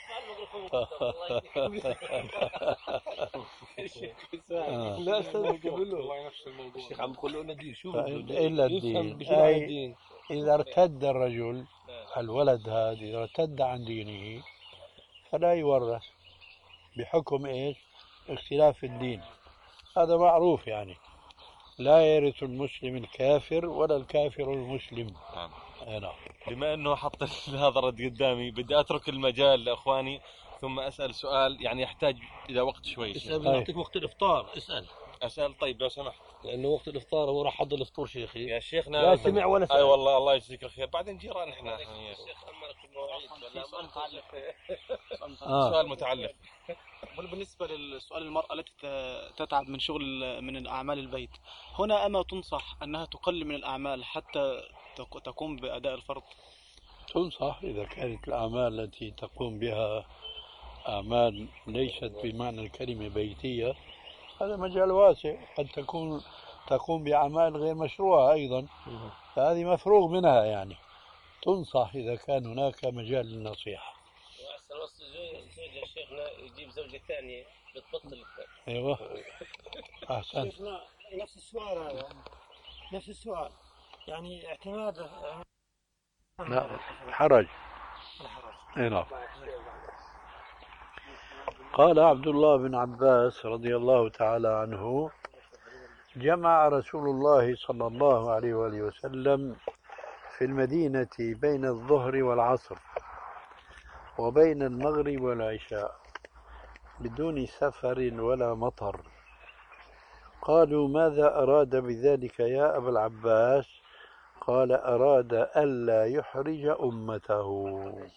لا استاذ قبل له نفس الموضوع، الشيخ عم بقول له الدين. شوف إلا الدين، أي إذا ارتد الرجل الولد هذا إذا ارتد عن دينه فلا يورث بحكم إيش؟ اختلاف الدين، هذا معروف. يعني لا يرث المسلم الكافر ولا الكافر المسلم. نعم. أنا بما أنه حط هذا الرد قدامي بدي أترك المجال لأخواني ثم أسأل سؤال يعني يحتاج إلى وقت شوي. اسأل نعطيك وقت الإفطار. اسأل أسأل. طيب لو سمحت، لأنه وقت الإفطار هو راح حضر الفطور شيخي. يا شيخنا لا سمع ولا سمع. أي والله الله يجزيك الخير. بعدين جيران إحنا. آه. سؤال متعلق بالنسبة للسؤال، المرأة التي تتعب من شغل من أعمال البيت، هنا أما تنصح أنها تقلل من الأعمال حتى تقوم بأداء الفرض؟ تنصح إذا كانت الأعمال التي تقوم بها أعمال ليست بمعنى الكلمة بيتية، هذا مجال واسع. قد تكون تقوم بأعمال غير مشروعة أيضا، فهذه مفروغ منها. يعني تنصح إذا كان هناك مجال للنصيحة. وأحسن وصي زوج يا شيخنا يجيب زوجة ثانية بتبطل. أيوة أحسن. شيخنا نفس السؤال هذا، نفس السؤال يعني اعتماد لا حرج. نعم. قال عبد الله بن عباس رضي الله تعالى عنه: جمع رسول الله صلى الله عليه وآله وسلم في المدينة بين الظهر والعصر وبين المغرب والعشاء بدون سفر ولا مطر. قالوا: ماذا أراد بذلك يا أبا العباس؟ قال: أراد ألا يحرج أمته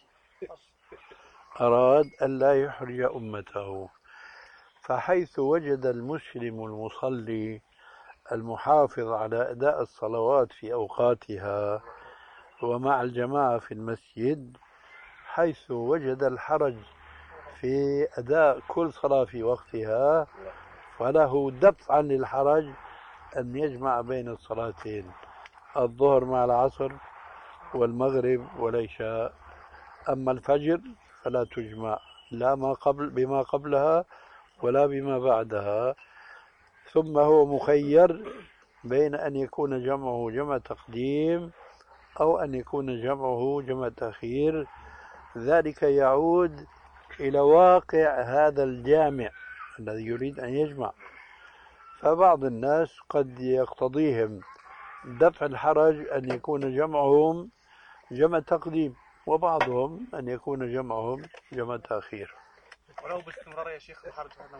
أراد ألا يحرج أمته فحيث وجد المسلم المصلي المحافظ على أداء الصلوات في أوقاتها ومع الجماعة في المسجد، حيث وجد الحرج في أداء كل صلاة في وقتها، فله دفعا للحرج أن يجمع بين الصلاتين، الظهر مع العصر والمغرب والعشاء. أما الفجر فلا تجمع لا ما قبل بما قبلها ولا بما بعدها. ثم هو مخير بين أن يكون جمعه جمع تقديم أو أن يكون جمعه جمع تأخير. ذلك يعود إلى واقع هذا الجامع الذي يريد أن يجمع. فبعض الناس قد يقتضيهم دفع الحرج أن يكون جمعهم جمع تقديم، وبعضهم أن يكون جمعهم جمع تأخير. ولو باستمرار يا شيخ الحرج هذا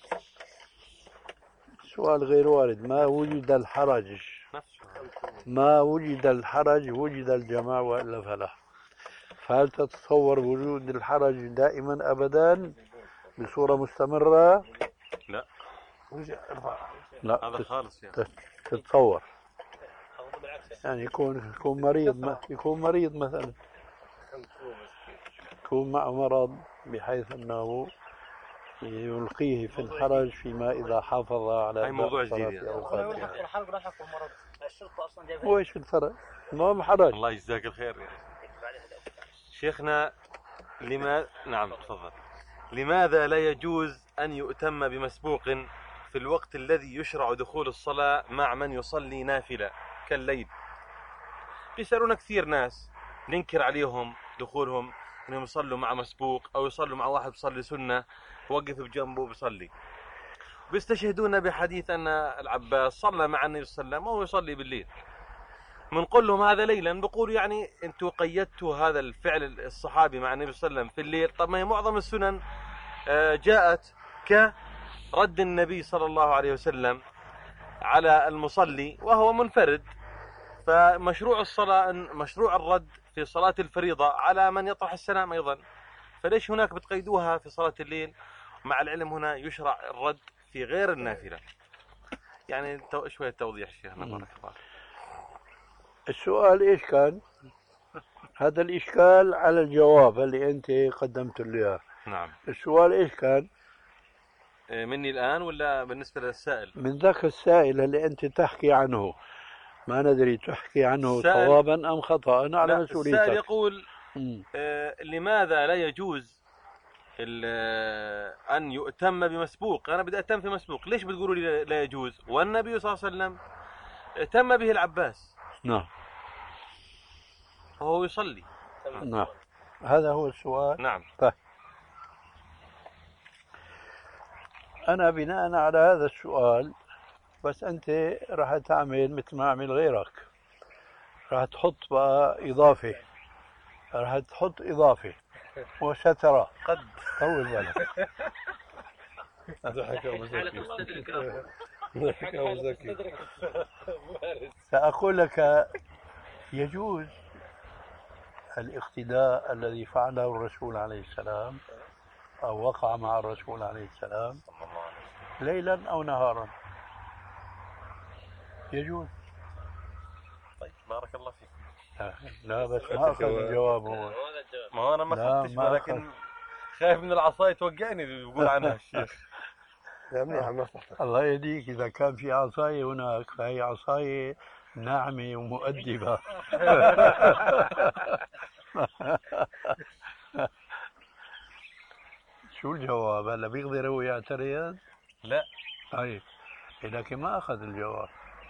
سؤال غير وارد. ما وجد الحرج ما وجد الحرج وجد الجماع وإلا فلا. فهل تتصور وجود الحرج دائما أبدا بصورة مستمرة؟ لا لا هذا خالص يعني. تتصور يعني يكون يكون مريض يكون مريض مثلا، يكون معه مرض بحيث أنه يلقيه في الحرج فيما إذا حافظ على هاي موضوع الصلاة جديد في يعني. أوقاتها. الحرق والحق والمرض الشرطة أصلا جايبها. هو إيش الفرق؟ ما هو حرج. الله يجزاك الخير يعني. شيخنا لما نعم تفضل. لماذا لا يجوز أن يؤتم بمسبوق في الوقت الذي يشرع دخول الصلاة مع من يصلي نافلة كالليل؟ بيسألونا كثير ناس ننكر عليهم دخولهم انهم يصلوا مع مسبوق او يصلوا مع واحد بيصلي سنة وقف بجنبه بيصلي. بيستشهدون بحديث ان العباس صلى مع النبي صلى الله عليه وسلم وهو يصلي بالليل. بنقول لهم هذا ليلا، بيقولوا يعني انتم قيدتوا هذا الفعل الصحابي مع النبي صلى الله عليه وسلم في الليل. طب ما هي معظم السنن جاءت كرد النبي صلى الله عليه وسلم على المصلي وهو منفرد، فمشروع الصلاة مشروع الرد في صلاة الفريضة على من يطرح السلام أيضا، فليش هناك بتقيدوها في صلاة الليل؟ مع العلم هنا يشرع الرد في غير النافلة. يعني شوية توضيح شيخنا بارك الله. السؤال إيش كان؟ هذا الإشكال على الجواب اللي أنت قدمت له. نعم. السؤال إيش كان؟ مني الآن ولا بالنسبة للسائل؟ من ذاك السائل اللي أنت تحكي عنه، ما ندري تحكي عنه صوابا أم خطأ، أنا على مسؤوليتك. السائل يقول آه لماذا لا يجوز أن يؤتم بمسبوق؟ أنا بدي أتم في مسبوق، ليش بتقولوا لي لا يجوز والنبي صلى الله عليه وسلم اتم به العباس؟ نعم. وهو يصلي. نعم، هذا هو السؤال. نعم. طيب، أنا بناء على هذا السؤال، بس أنت راح تعمل مثل ما عمل غيرك، راح تحط بقى إضافة، راح تحط إضافة وسترى قد طول بالك. ضحك أبو زكي. ضحك أبو زكي. سأقول لك يجوز الاقتداء الذي فعله الرسول عليه السلام أو وقع مع الرسول عليه السلام ليلا أو نهارا، يجوز. طيب بارك الله فيك. لا بس ما أخذ الجواب هو. ما هو أنا ما أخذتش، ولكن خايف من العصاية توقعني بيقول عنها الشيخ. يا منيح، الله يهديك، إذا كان في عصاية هناك فهي عصاية ناعمة ومؤدبة. شو الجواب؟ هلا بيقدر هو يعترض؟ لا. طيب، لكن ما أخذ الجواب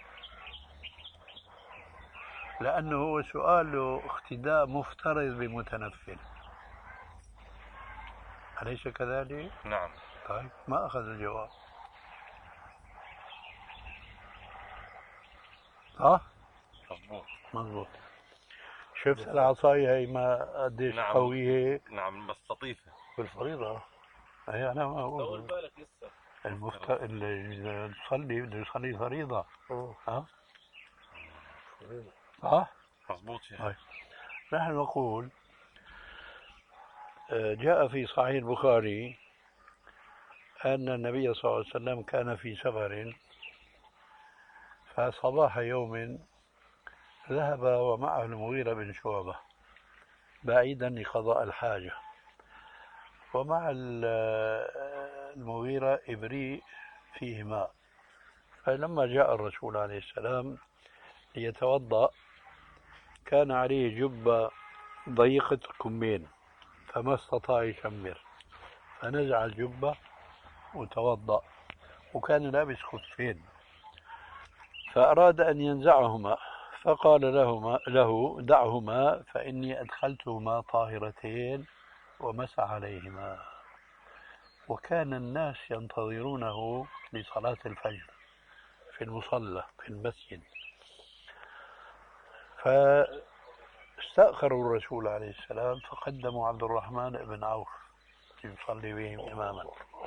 لأنه هو سؤاله اقتداء مفترض بمتنفل، أليس كذلك؟ نعم. طيب، ما أخذ الجواب. ها؟ مضبوط. مضبوط. شفت العصاية هي ما قديش نعم. قوية؟ نعم بس لطيفة. بالفريضة هي أنا ما أقول. طول بالك لسه. المفت... اللي يصلي بده يصلي فريضة. ها؟ ها؟ مضبوط شيخ. طيب، نحن نقول جاء في صحيح البخاري أن النبي صلى الله عليه وسلم كان في سفر، فصباح يوم ذهب ومعه المغيرة بن شعبة بعيدا لقضاء الحاجة، ومع المغيرة إبريق فيه ماء. فلما جاء الرسول عليه السلام ليتوضأ كان عليه جبة ضيقة الكمين فما استطاع يشمر، فنزع الجبة وتوضأ، وكان لابس خفين، فأراد أن ينزعهما فقال لهما له دعهما فإني أدخلتهما طاهرتين ومسح عليهما. وكان الناس ينتظرونه لصلاة الفجر في المصلى في المسجد، فاستأخروا الرسول عليه السلام فقدموا عبد الرحمن بن عوف يصلي بهم إماما.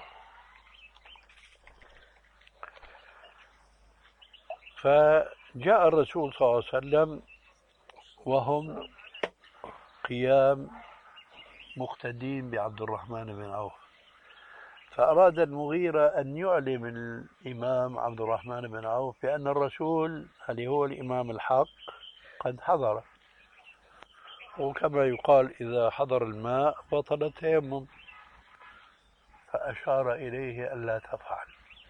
فجاء الرسول صلى الله عليه وسلم وهم قيام مقتدين بعبد الرحمن بن عوف، فأراد المغيرة أن يعلم الإمام عبد الرحمن بن عوف بأن الرسول اللي هو الإمام الحق قد حضر، وكما يقال إذا حضر الماء بطل التيمم. فأشار إليه ألا تفعل.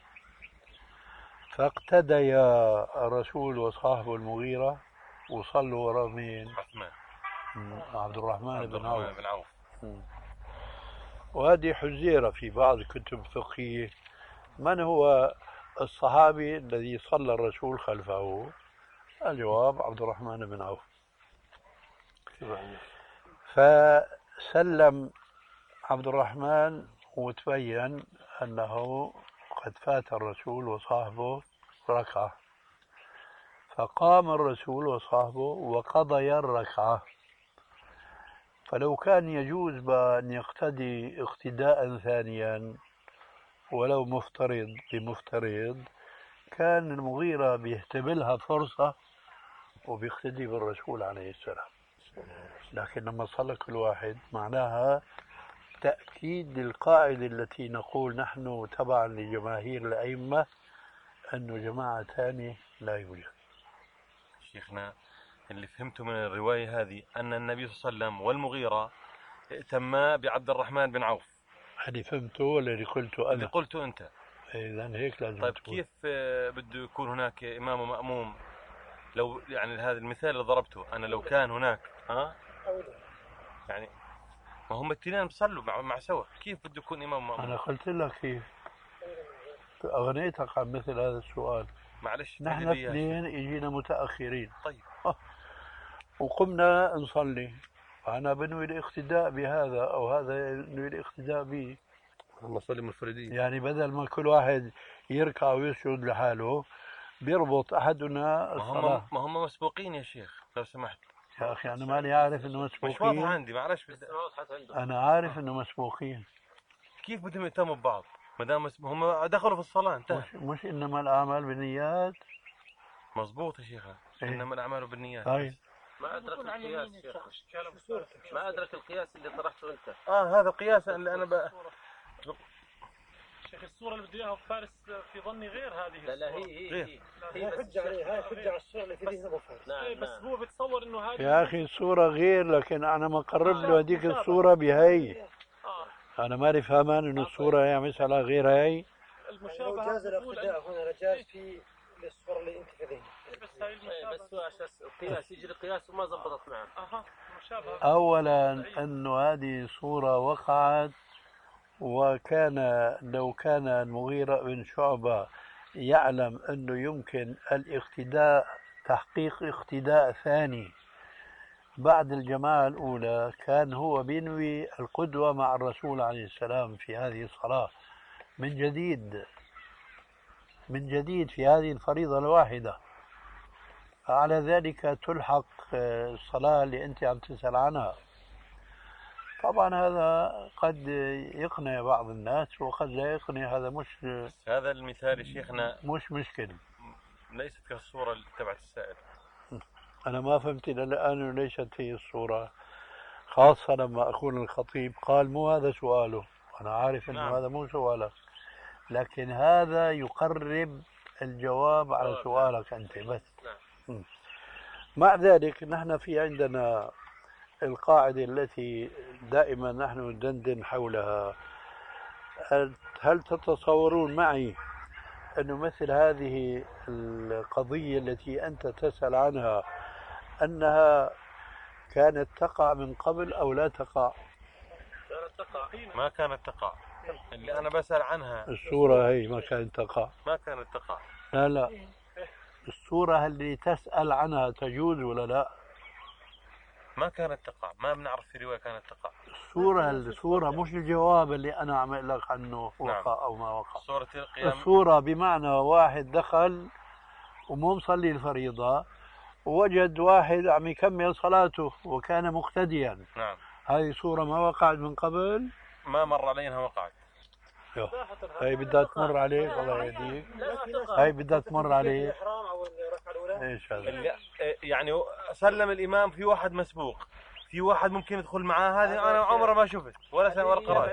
فاقتدي الرسول وصاحبه المغيرة وصلوا وراء مين؟ عثمان عبد الرحمن عبد بن الرحمن عوف. بن عوف. وهذه حزيرة في بعض الكتب الفقهية. من هو الصحابي الذي صلى الرسول خلفه؟ الجواب عبد الرحمن بن عوف. فسلم عبد الرحمن وتبين أنه قد فات الرسول وصاحبه ركعة، فقام الرسول وصاحبه وقضيا الركعة. فلو كان يجوز بأن يقتدي اقتداء ثانيا ولو مفترض بمفترض، كان المغيرة بيهتبلها فرصة وبيقتدي بالرسول عليه السلام. لكن لما صلى كل واحد معناها تأكيد للقاعدة التي نقول نحن تبعا لجماهير الأئمة أنه جماعة ثانية لا يوجد. شيخنا اللي فهمته من الرواية هذه أن النبي صلى الله عليه وسلم والمغيرة ائتما بعبد الرحمن بن عوف. هذه فهمته ولا اللي قلته أنا؟ اللي قلته أنت. إذن هيك لازم طيب تقول. كيف بده يكون هناك إمام ومأموم؟ لو يعني هذا المثال اللي ضربته أنا، لو كان هناك ها يعني ما هم الاثنين بيصلوا مع, مع سوا، كيف بده يكون إمام ومأموم؟ أنا قلت لك كيف أغنيتك عن مثل هذا السؤال. معلش نحن اثنين اجينا متأخرين. طيب أه. وقمنا نصلي، أنا بنوي الاقتداء بهذا أو هذا ينوي الاقتداء به. هم صلي منفردين. يعني بدل ما كل واحد يركع ويسجد لحاله بيربط أحدنا الصلاة. ما هم ما هم مسبوقين يا شيخ لو سمحت. يا أخي أنا ماني عارف إنه مسبوقين. مش واضح عندي، معلش. أنا عارف إنه مسبوقين. كيف بدهم يهتموا ببعض ما دام هم دخلوا في الصلاة انتهى؟ مش, مش إنما الأعمال بالنيات. مظبوط يا شيخ. إيه؟ إنما الأعمال بالنيات. هاي ما أدرك القياس ما أدرك القياس اللي طرحته أنت. آه هذا قياس اللي أنا بقى. شيخ الصورة اللي بده اياها فارس في ظني غير هذه. لا لا هي هي هي, هي حجة عليه، هاي حجة على الصورة اللي في ذهن أبو فارس. نعم إيه بس نعم. هو بتصور انه هذه. يا أخي الصورة غير، لكن أنا ما قرب له هذيك الصورة بهي. آه. أنا ماني فهمان إنه الصورة هي مسألة غير هي. المشابهة جاز الاقتداء هنا جاز في الصورة اللي أنت في ذهنك. بس هاي المشابهة. بس هو عشان القياس يجري قياس وما زبطت معه. اها مشابهة. أولا أنه هذه صورة وقعت، وكان لو كان المغيرة بن شعبة يعلم أنه يمكن الاقتداء تحقيق اقتداء ثاني بعد الجماعة الأولى، كان هو بينوي القدوة مع الرسول عليه السلام في هذه الصلاة من جديد من جديد في هذه الفريضة الواحدة. فعلى ذلك تلحق الصلاة اللي أنت عم تسأل عنها. طبعا هذا قد يقنع بعض الناس وقد لا يقنع، هذا مش هذا المثال يا شيخنا مش مشكلة. ليست كالصورة اللي تبعت السائل. أنا ما فهمت إلى الآن ليست هي الصورة، خاصة لما أكون الخطيب قال مو هذا سؤاله. أنا عارف إنه نعم. هذا مو سؤالك، لكن هذا يقرب الجواب على سؤالك أنت بس. نعم. مع ذلك نحن في عندنا القاعدة التي دائما نحن ندندن حولها. هل تتصورون معي أنه مثل هذه القضية التي أنت تسأل عنها أنها كانت تقع من قبل أو لا تقع؟ كانت تقع. ما كانت تقع. اللي أنا بسأل عنها الصورة هي ما كانت تقع. ما كانت تقع. لا لا الصورة اللي تسأل عنها تجوز ولا لا؟ ما كانت تقع. ما بنعرف في رواية كانت تقع. الصورة الصورة مش الجواب اللي أنا عم أقول لك عنه وقع نعم. أو ما وقع. صورة القيام. الصورة بمعنى واحد دخل ومو مصلي الفريضة ووجد واحد عم يكمل صلاته وكان مقتديا. نعم. هذه صورة ما وقعت من قبل. ما مر علينا وقعت. هاي بدها تمر عليك الله يهديك. هاي بدها تمر عليك. ايش هذا؟ اللي يعني سلم الإمام في واحد مسبوق، في واحد ممكن يدخل معاه، هذه أنا عمري ما شفت ولا سنة ولا قرأت.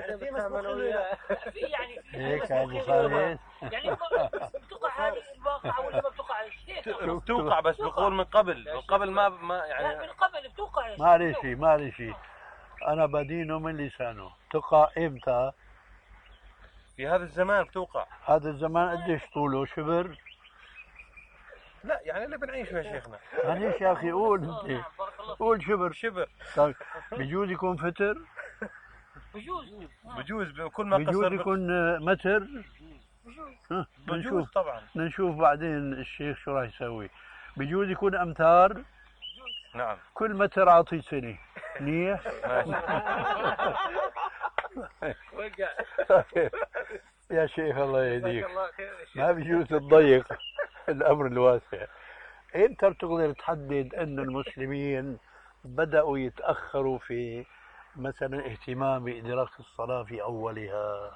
يعني هيك هذا صار يعني بتقع هذه الواقعة ولا ما بتقعش؟ بتوقع بس بقول من قبل، من قبل ما ما لا يعني. من قبل بتوقع. ما لي شيء ما لي شيء. أنا بدينه من لسانه. تقع إمتى؟ في هذا الزمان بتوقع. هذا الزمان قديش طوله؟ شبر؟ لا يعني اللي بنعيشه يا شيخنا. معليش يا أخي قول أنت، قول شبر. شبر. طيب بجوز يكون فتر؟ بجوز بجوز كل ما بجوز قصر يكون متر؟ بجوز ها بجوز نشوف طبعا. نشوف بعدين الشيخ شو راح يسوي. بجوز يكون أمتار؟ نعم. كل متر أعطي سنة. منيح؟ يا شيخ الله يهديك، ما بيجوز تضيق الأمر الواسع. إمتى بتقدر تحدد أن المسلمين بدأوا يتأخروا في مثلا اهتمام بإدراك الصلاة في أولها؟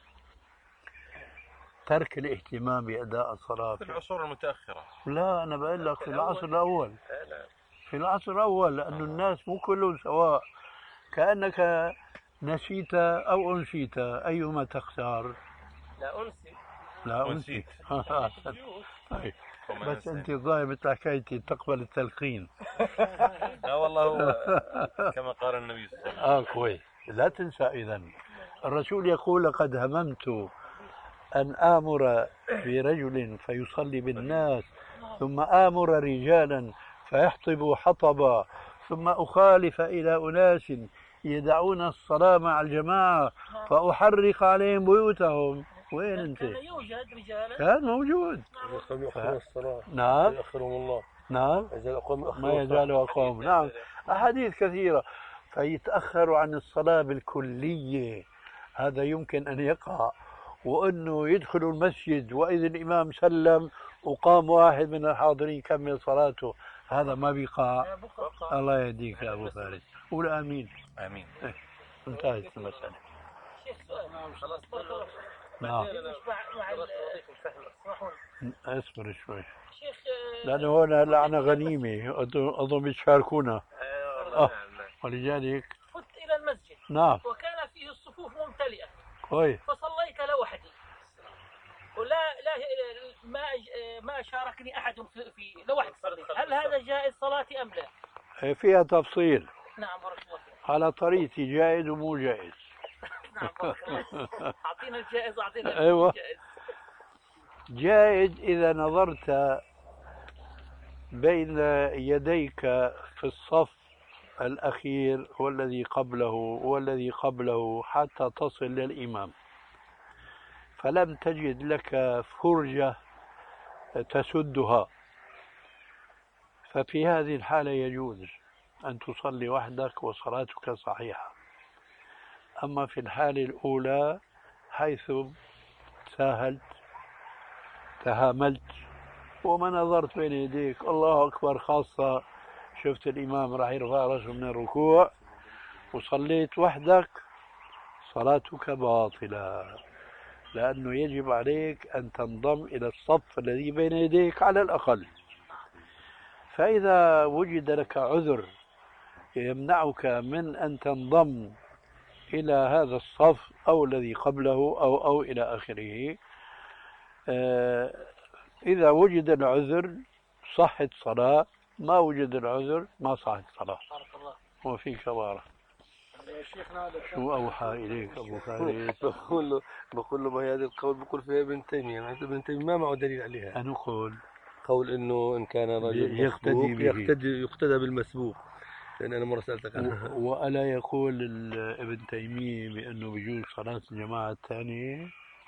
ترك الاهتمام بأداء الصلاة في العصور المتأخرة. لا أنا بقول لك في العصر الأول، في العصر الأول، لأن الناس مو كلهم سواء. كأنك نسيت أو أنسيت، أيهما تختار؟ لا أنسي. لا أنسيت. طيب بس أنت الظاهر مثل حكايتي تقبل التلقين. لا والله هو كما قال النبي صلى الله عليه وسلم. آه كويس. لا تنسى إذن الرسول يقول لقد هممت أن آمر برجل فيصلي بالناس، ثم آمر رجالا فيحطبوا حطبا، ثم أخالف إلى أناس يدعون الصلاة مع الجماعة فأحرق عليهم بيوتهم. وين أنت؟ كان يوجد رجالا. كان موجود. يأخرون الصلاة. نعم. يأخرهم الله. نعم. ما يزال أقوم. نعم. أحاديث كثيرة. فيتأخر عن الصلاة بالكلية، هذا يمكن أن يقع. وأنه يدخلوا المسجد وإذا الإمام سلم وقام واحد من الحاضرين يكمل صلاته، هذا ما بيقع. الله يهديك يا أبو فارس. قول آمين. آمين. إيه. انتهت المسألة. شيخ سؤال. خلاص. نعم. مع اصبر شوي. شيخ لأنه هون لعنة غنيمة، أظن بيشاركونا. آه. ولذلك فت إلى المسجد. نعم. وكان فيه الصفوف ممتلئة. كويس. فصليت لوحدي. ولا لا ما ما شاركني أحد في, في لوحدي صليت. هل هذا جائز صلاتي أم لا؟ فيها تفصيل. نعم بارك الله فيك. على طريقتي جائز ومو جائز. نعم بارك الله. أعطينا الجائز أعطينا أيوة. الجائز. جائز إذا نظرت بين يديك في الصف الأخير والذي قبله والذي قبله حتى تصل للإمام، فلم تجد لك فرجة تسدها، ففي هذه الحالة يجوز أن تصلي وحدك وصلاتك صحيحة. أما في الحالة الأولى حيث ساهلت تهاملت وما نظرت بين يديك الله أكبر، خاصة شفت الإمام راح يرفع رأسه من الركوع وصليت وحدك، صلاتك باطلة، لأنه يجب عليك أن تنضم إلى الصف الذي بين يديك على الأقل. فإذا وجد لك عذر يمنعك من أن تنضم إلى هذا الصف أو الذي قبله أو أو إلى آخره، إذا وجد العذر صحت صلاة، ما وجد العذر ما صحت صلاة. وفيك بارك. شو أوحى إليك أبو خالد؟ بقول له بقول له ما هذا القول بقول فيها ابن تيمية، يعني ابن تيمية ما معه دليل عليها. أنا قول قول إنه إن كان رجل يقتدي به يقتدي يقتدى بالمسبوق، لأن أنا مرة سألتك عنها. وألا يقول ابن تيمية بأنه بيجوز صلاة الجماعة الثانية؟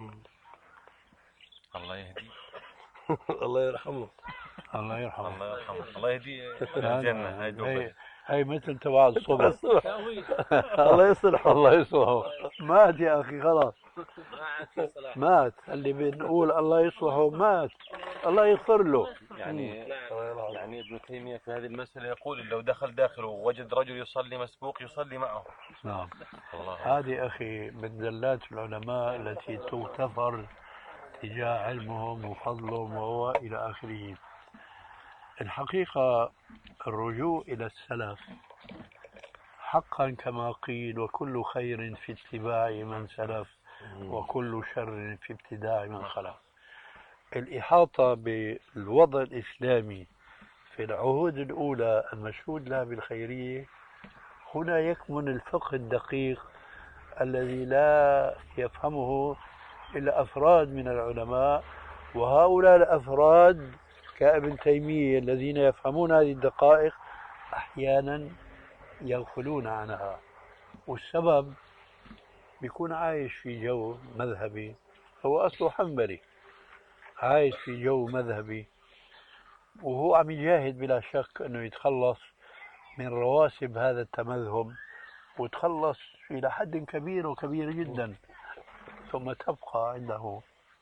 الله يهديه. الله يرحمه. الله يرحمه. الله يرحمه. الله يهديه الجنة. هاي هاي مثل تبع الصبح. الله يصلحه. الله يصلحه. مات يا أخي خلاص. مات. اللي بنقول الله يصلحه مات. الله يغفر له. يعني يعني ابن تيمية في هذه المسألة يقول لو دخل داخله ووجد رجل يصلي مسبوق يصلي معه. نعم. هذه أخي من زلات العلماء التي تغتفر تجاه علمهم وفضلهم وهو إلى آخره. الحقيقة الرجوع إلى السلف حقا كما قيل وكل خير في اتباع من سلف وكل شر في ابتداع من خلف. الإحاطة بالوضع الإسلامي في العهود الأولى المشهود لها بالخيرية، هنا يكمن الفقه الدقيق الذي لا يفهمه إلى أفراد من العلماء، وهؤلاء الأفراد كابن تيمية الذين يفهمون هذه الدقائق أحيانا يغفلون عنها، والسبب بيكون عايش في جو مذهبي، هو أصله حنبلي عايش في جو مذهبي، وهو عم يجاهد بلا شك أنه يتخلص من رواسب هذا التمذهب، وتخلص إلى حد كبير وكبير جدا، ثم تبقى عنده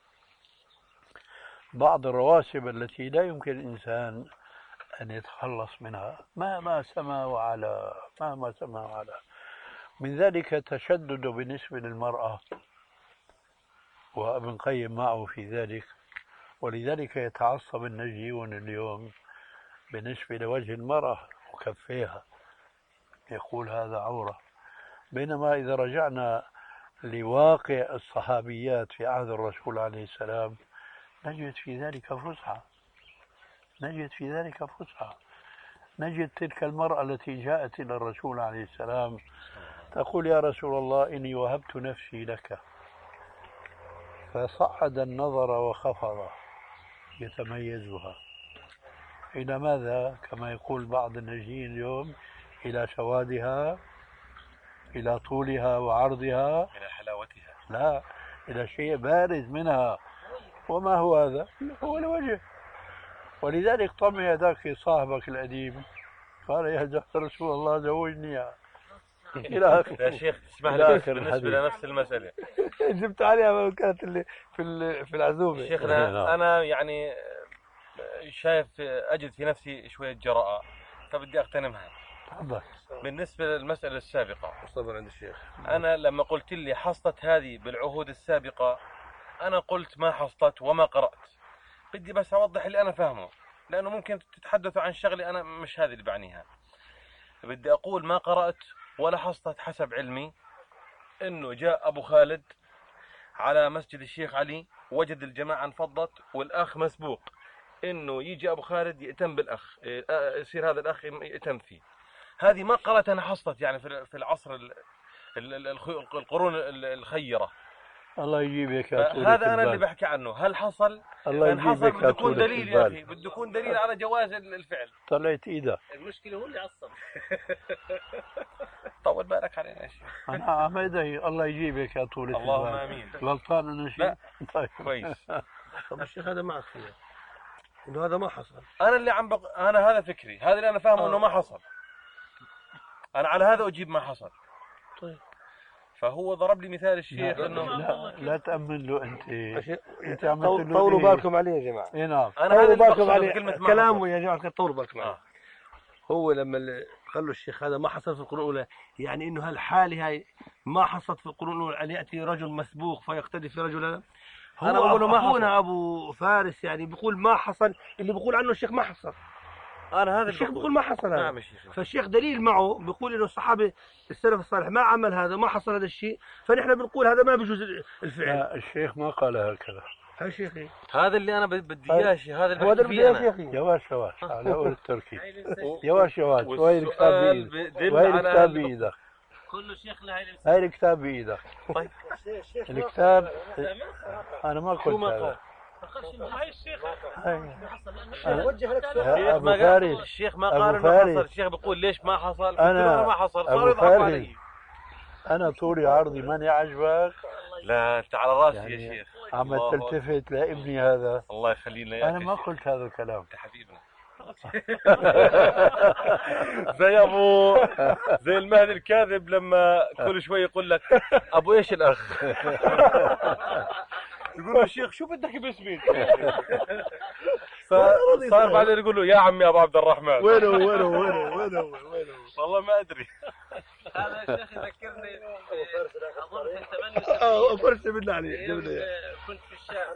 بعض الرواسب التي لا يمكن الإنسان أن يتخلص منها مهما سما وعلى مهما سما وعلى. من ذلك تشدد بالنسبة للمرأة، وابن قيم معه في ذلك، ولذلك يتعصب النجيون اليوم بالنسبة لوجه المرأة وكفيها، يقول هذا عورة، بينما إذا رجعنا لواقع الصحابيات في عهد الرسول عليه السلام نجد في ذلك فسحة، نجد في ذلك فسحة، نجد تلك المرأة التي جاءت إلى الرسول عليه السلام تقول يا رسول الله إني وهبت نفسي لك، فصعد النظر وخفض يتميزها إلى ماذا؟ كما يقول بعض الناجين اليوم إلى سوادها، إلى طولها وعرضها، إلى حلاوتها، لا، إلى شيء بارز منها. وما هو هذا؟ هو الوجه. ولذلك طم يداك صاحبك القديم قال يا رسول الله زوجني إلى آخر. يا شيخ تسمح لي بالنسبة لنفس المسألة جبت عليها كانت اللي في في العزومة. شيخنا أنا يعني شايف أجد في نفسي شوية جراءة فبدي أغتنمها. تفضل. بالنسبة للمسألة السابقة صبر عند الشيخ، أنا لما قلت لي حصلت هذه بالعهود السابقة أنا قلت ما حصلت وما قرأت، بدي بس أوضح اللي أنا فاهمه، لأنه ممكن تتحدثوا عن شغلة أنا مش هذه اللي بعنيها. بدي أقول ما قرأت ولا حصلت حسب علمي إنه جاء أبو خالد على مسجد الشيخ علي وجد الجماعة انفضت والأخ مسبوق، إنه يجي أبو خالد يأتم بالأخ، يصير هذا الأخ يأتم فيه. هذه ما قرأت أنا حصلت يعني في العصر القرون الخيرة. الله يجيبك. هذا أنا اللي بحكي عنه. هل حصل؟ الله إن حصل بده يكون دليل يا أخي، بده يكون دليل على جواز الفعل. طلعت إيدك. المشكلة هو اللي عصب. طول بالك علينا يا شيخ. أنا عم أدعي الله يجيبك يا طول البال. اللهم آمين. غلطان أنا شيء؟ لا طيب كويس. طب الشيخ هذا ما أخفيه إنه هذا ما حصل. أنا اللي عم بق... أنا هذا فكري، هذا اللي أنا فاهمه إنه ما حصل. أنا على هذا أجيب ما حصل. طيب. فهو ضرب لي مثال الشيخ لا انه لا, لا تأمن له انت. انت عم تقول له طولوا بالكم عليه يا جماعه. اي نعم. انا هذا اللي بقصده عليه بكلمه كلامه يا جماعه، طولوا بالكم عليه. آه. هو لما خلوا الشيخ هذا ما حصل في القرون الاولى، يعني انه هالحاله هاي ما حصلت في القرون الاولى ان ياتي رجل مسبوق فيقتدي في رجل. هو أنا بقول ما اخونا ابو فارس يعني بيقول ما حصل، اللي بيقول عنه الشيخ ما حصل. انا هذا الشيخ بيقول ما حصل هذا. نعم الشيخ. فالشيخ دليل معه بيقول انه الصحابه السلف الصالح ما عمل هذا، ما حصل هذا الشيء، فنحن بنقول هذا ما بيجوز الفعل. لا الشيخ ما قال هكذا. هاي شيخي هذا اللي انا بدي اياه شيء، هذا اللي هو بحكي فيه انا. يواش يواش على قول التركي. يواش يواش. وهي الكتاب بايدك. وهي على الكتاب بايدك. كله شيخنا هاي هاي الكتاب بايدك. طيب الكتاب انا ما قلت هذا. هاي الشيخ وجه لك ابو فارس. الشيخ ما قال انه حصل، الشيخ بيقول ليش ما حصل؟ انا ما حصل، صار يضحك علي. انا طولي عرضي ماني عجبك؟ لا انت على راسي يعني يا شيخ. عم تلتفت لابني هذا. الله يخلينا يا انا ما قلت هذا الكلام. انت حبيبنا. زي ابو زي المهدي الكاذب لما كل شوي يقول لك ابو ايش الاخ؟ يقول له الشيخ شو بدك باسمي؟ صار بعدين يقول له يا عمي ابو عبد الرحمن. وينه وينه وينه وينه وينه والله ما ادري. هذا الشيخ يذكرني اظن في ثمانية وسبعين. اه فرشه بالله عليك. كنت في الشام،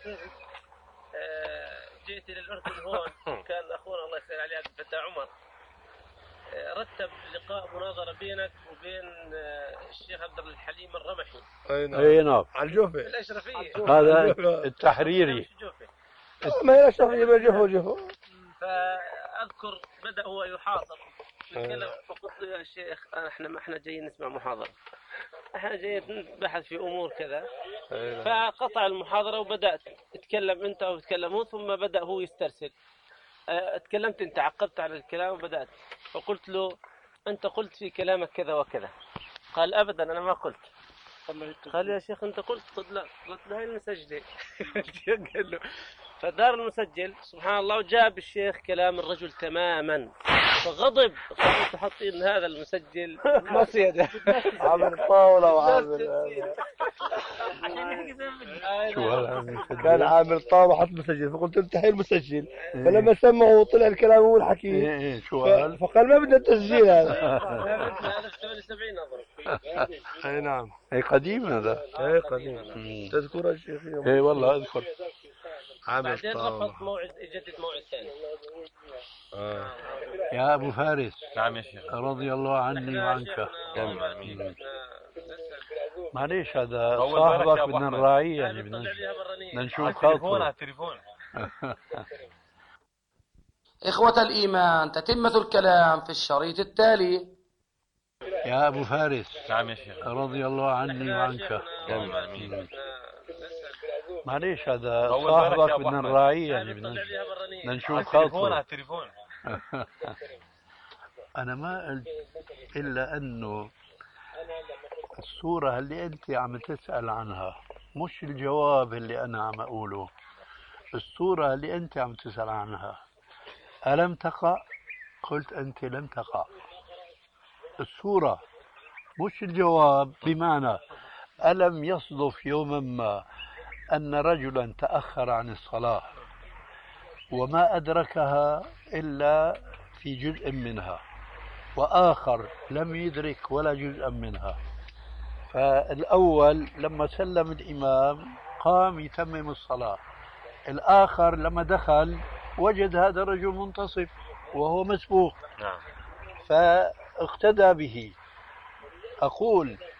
جئت للاردن هون، كان اخونا الله يسهل عليه عبد الفتاح عمر رتب لقاء مناظره بينك وبين الشيخ عبد الحليم الرمحي. اي نعم. على الجوفه الاشرفيه. هذا التحريري. ما هي الاشرفيه بالجوفه وجوفه. فاذكر بدا هو يحاضر تكلم فقلت له يا شيخ احنا ما احنا جايين نسمع محاضرة، احنا جايين نبحث في امور كذا. فقطع المحاضرة وبدأت تتكلم انت او تتكلم هو، ثم بدأ هو يسترسل. اه تكلمت انت، عقبت على الكلام وبدأت، فقلت له انت قلت في كلامك كذا وكذا. قال ابدا انا ما قلت. قال يا شيخ انت قلت. قلت لا. قلت له هاي المسجلة. قال له فدار المسجل سبحان الله، وجاب الشيخ كلام الرجل تماما، فغضب. قال انتوا حاطين هذا المسجل مصيدة عامل طاولة وعامل شو هذا؟ كان عامل طاولة وحط مسجل، فقلت امتحي المسجل. فلما سمعوا طلع الكلام هو الحكي. ايه ايه شو قال؟ فقال ما بدنا التسجيل هذا. هذا في ثمانية وسبعين اظن. اي نعم. اي قديم هذا. اي قديم. تذكر يا شيخ؟ اي والله اذكر. بعدين رفض موعد، يجدد موعد ثاني. آه. يا ابو فارس. نعم يا شيخ. رضي الله عني وعنك. امين. معليش هذا صاحبك بدنا نراعيه، يعني بدنا نشوف خاطره. التليفون. إخوة الإيمان، تتمة الكلام في الشريط التالي. يا ابو فارس. نعم يا شيخ. رضي الله عني وعنك. امين. معليش هذا صاحبك بدنا نراعيه، يعني بدنا نشوف خاطره. التليفون. انا ما قلت الا انه الصورة اللي انت عم تسأل عنها مش الجواب اللي انا عم اقوله. الصورة اللي انت عم تسأل عنها ألم تقع؟ قلت انت لم تقع. الصورة مش الجواب، بمعنى ألم يصدف يوما ما أن رجلا تأخر عن الصلاة وما أدركها إلا في جزء منها، وآخر لم يدرك ولا جزء منها. فالأول لما سلم الإمام قام يتمم الصلاة، الآخر لما دخل وجد هذا الرجل منتصف وهو مسبوق، نعم. فاقتدى به. أقول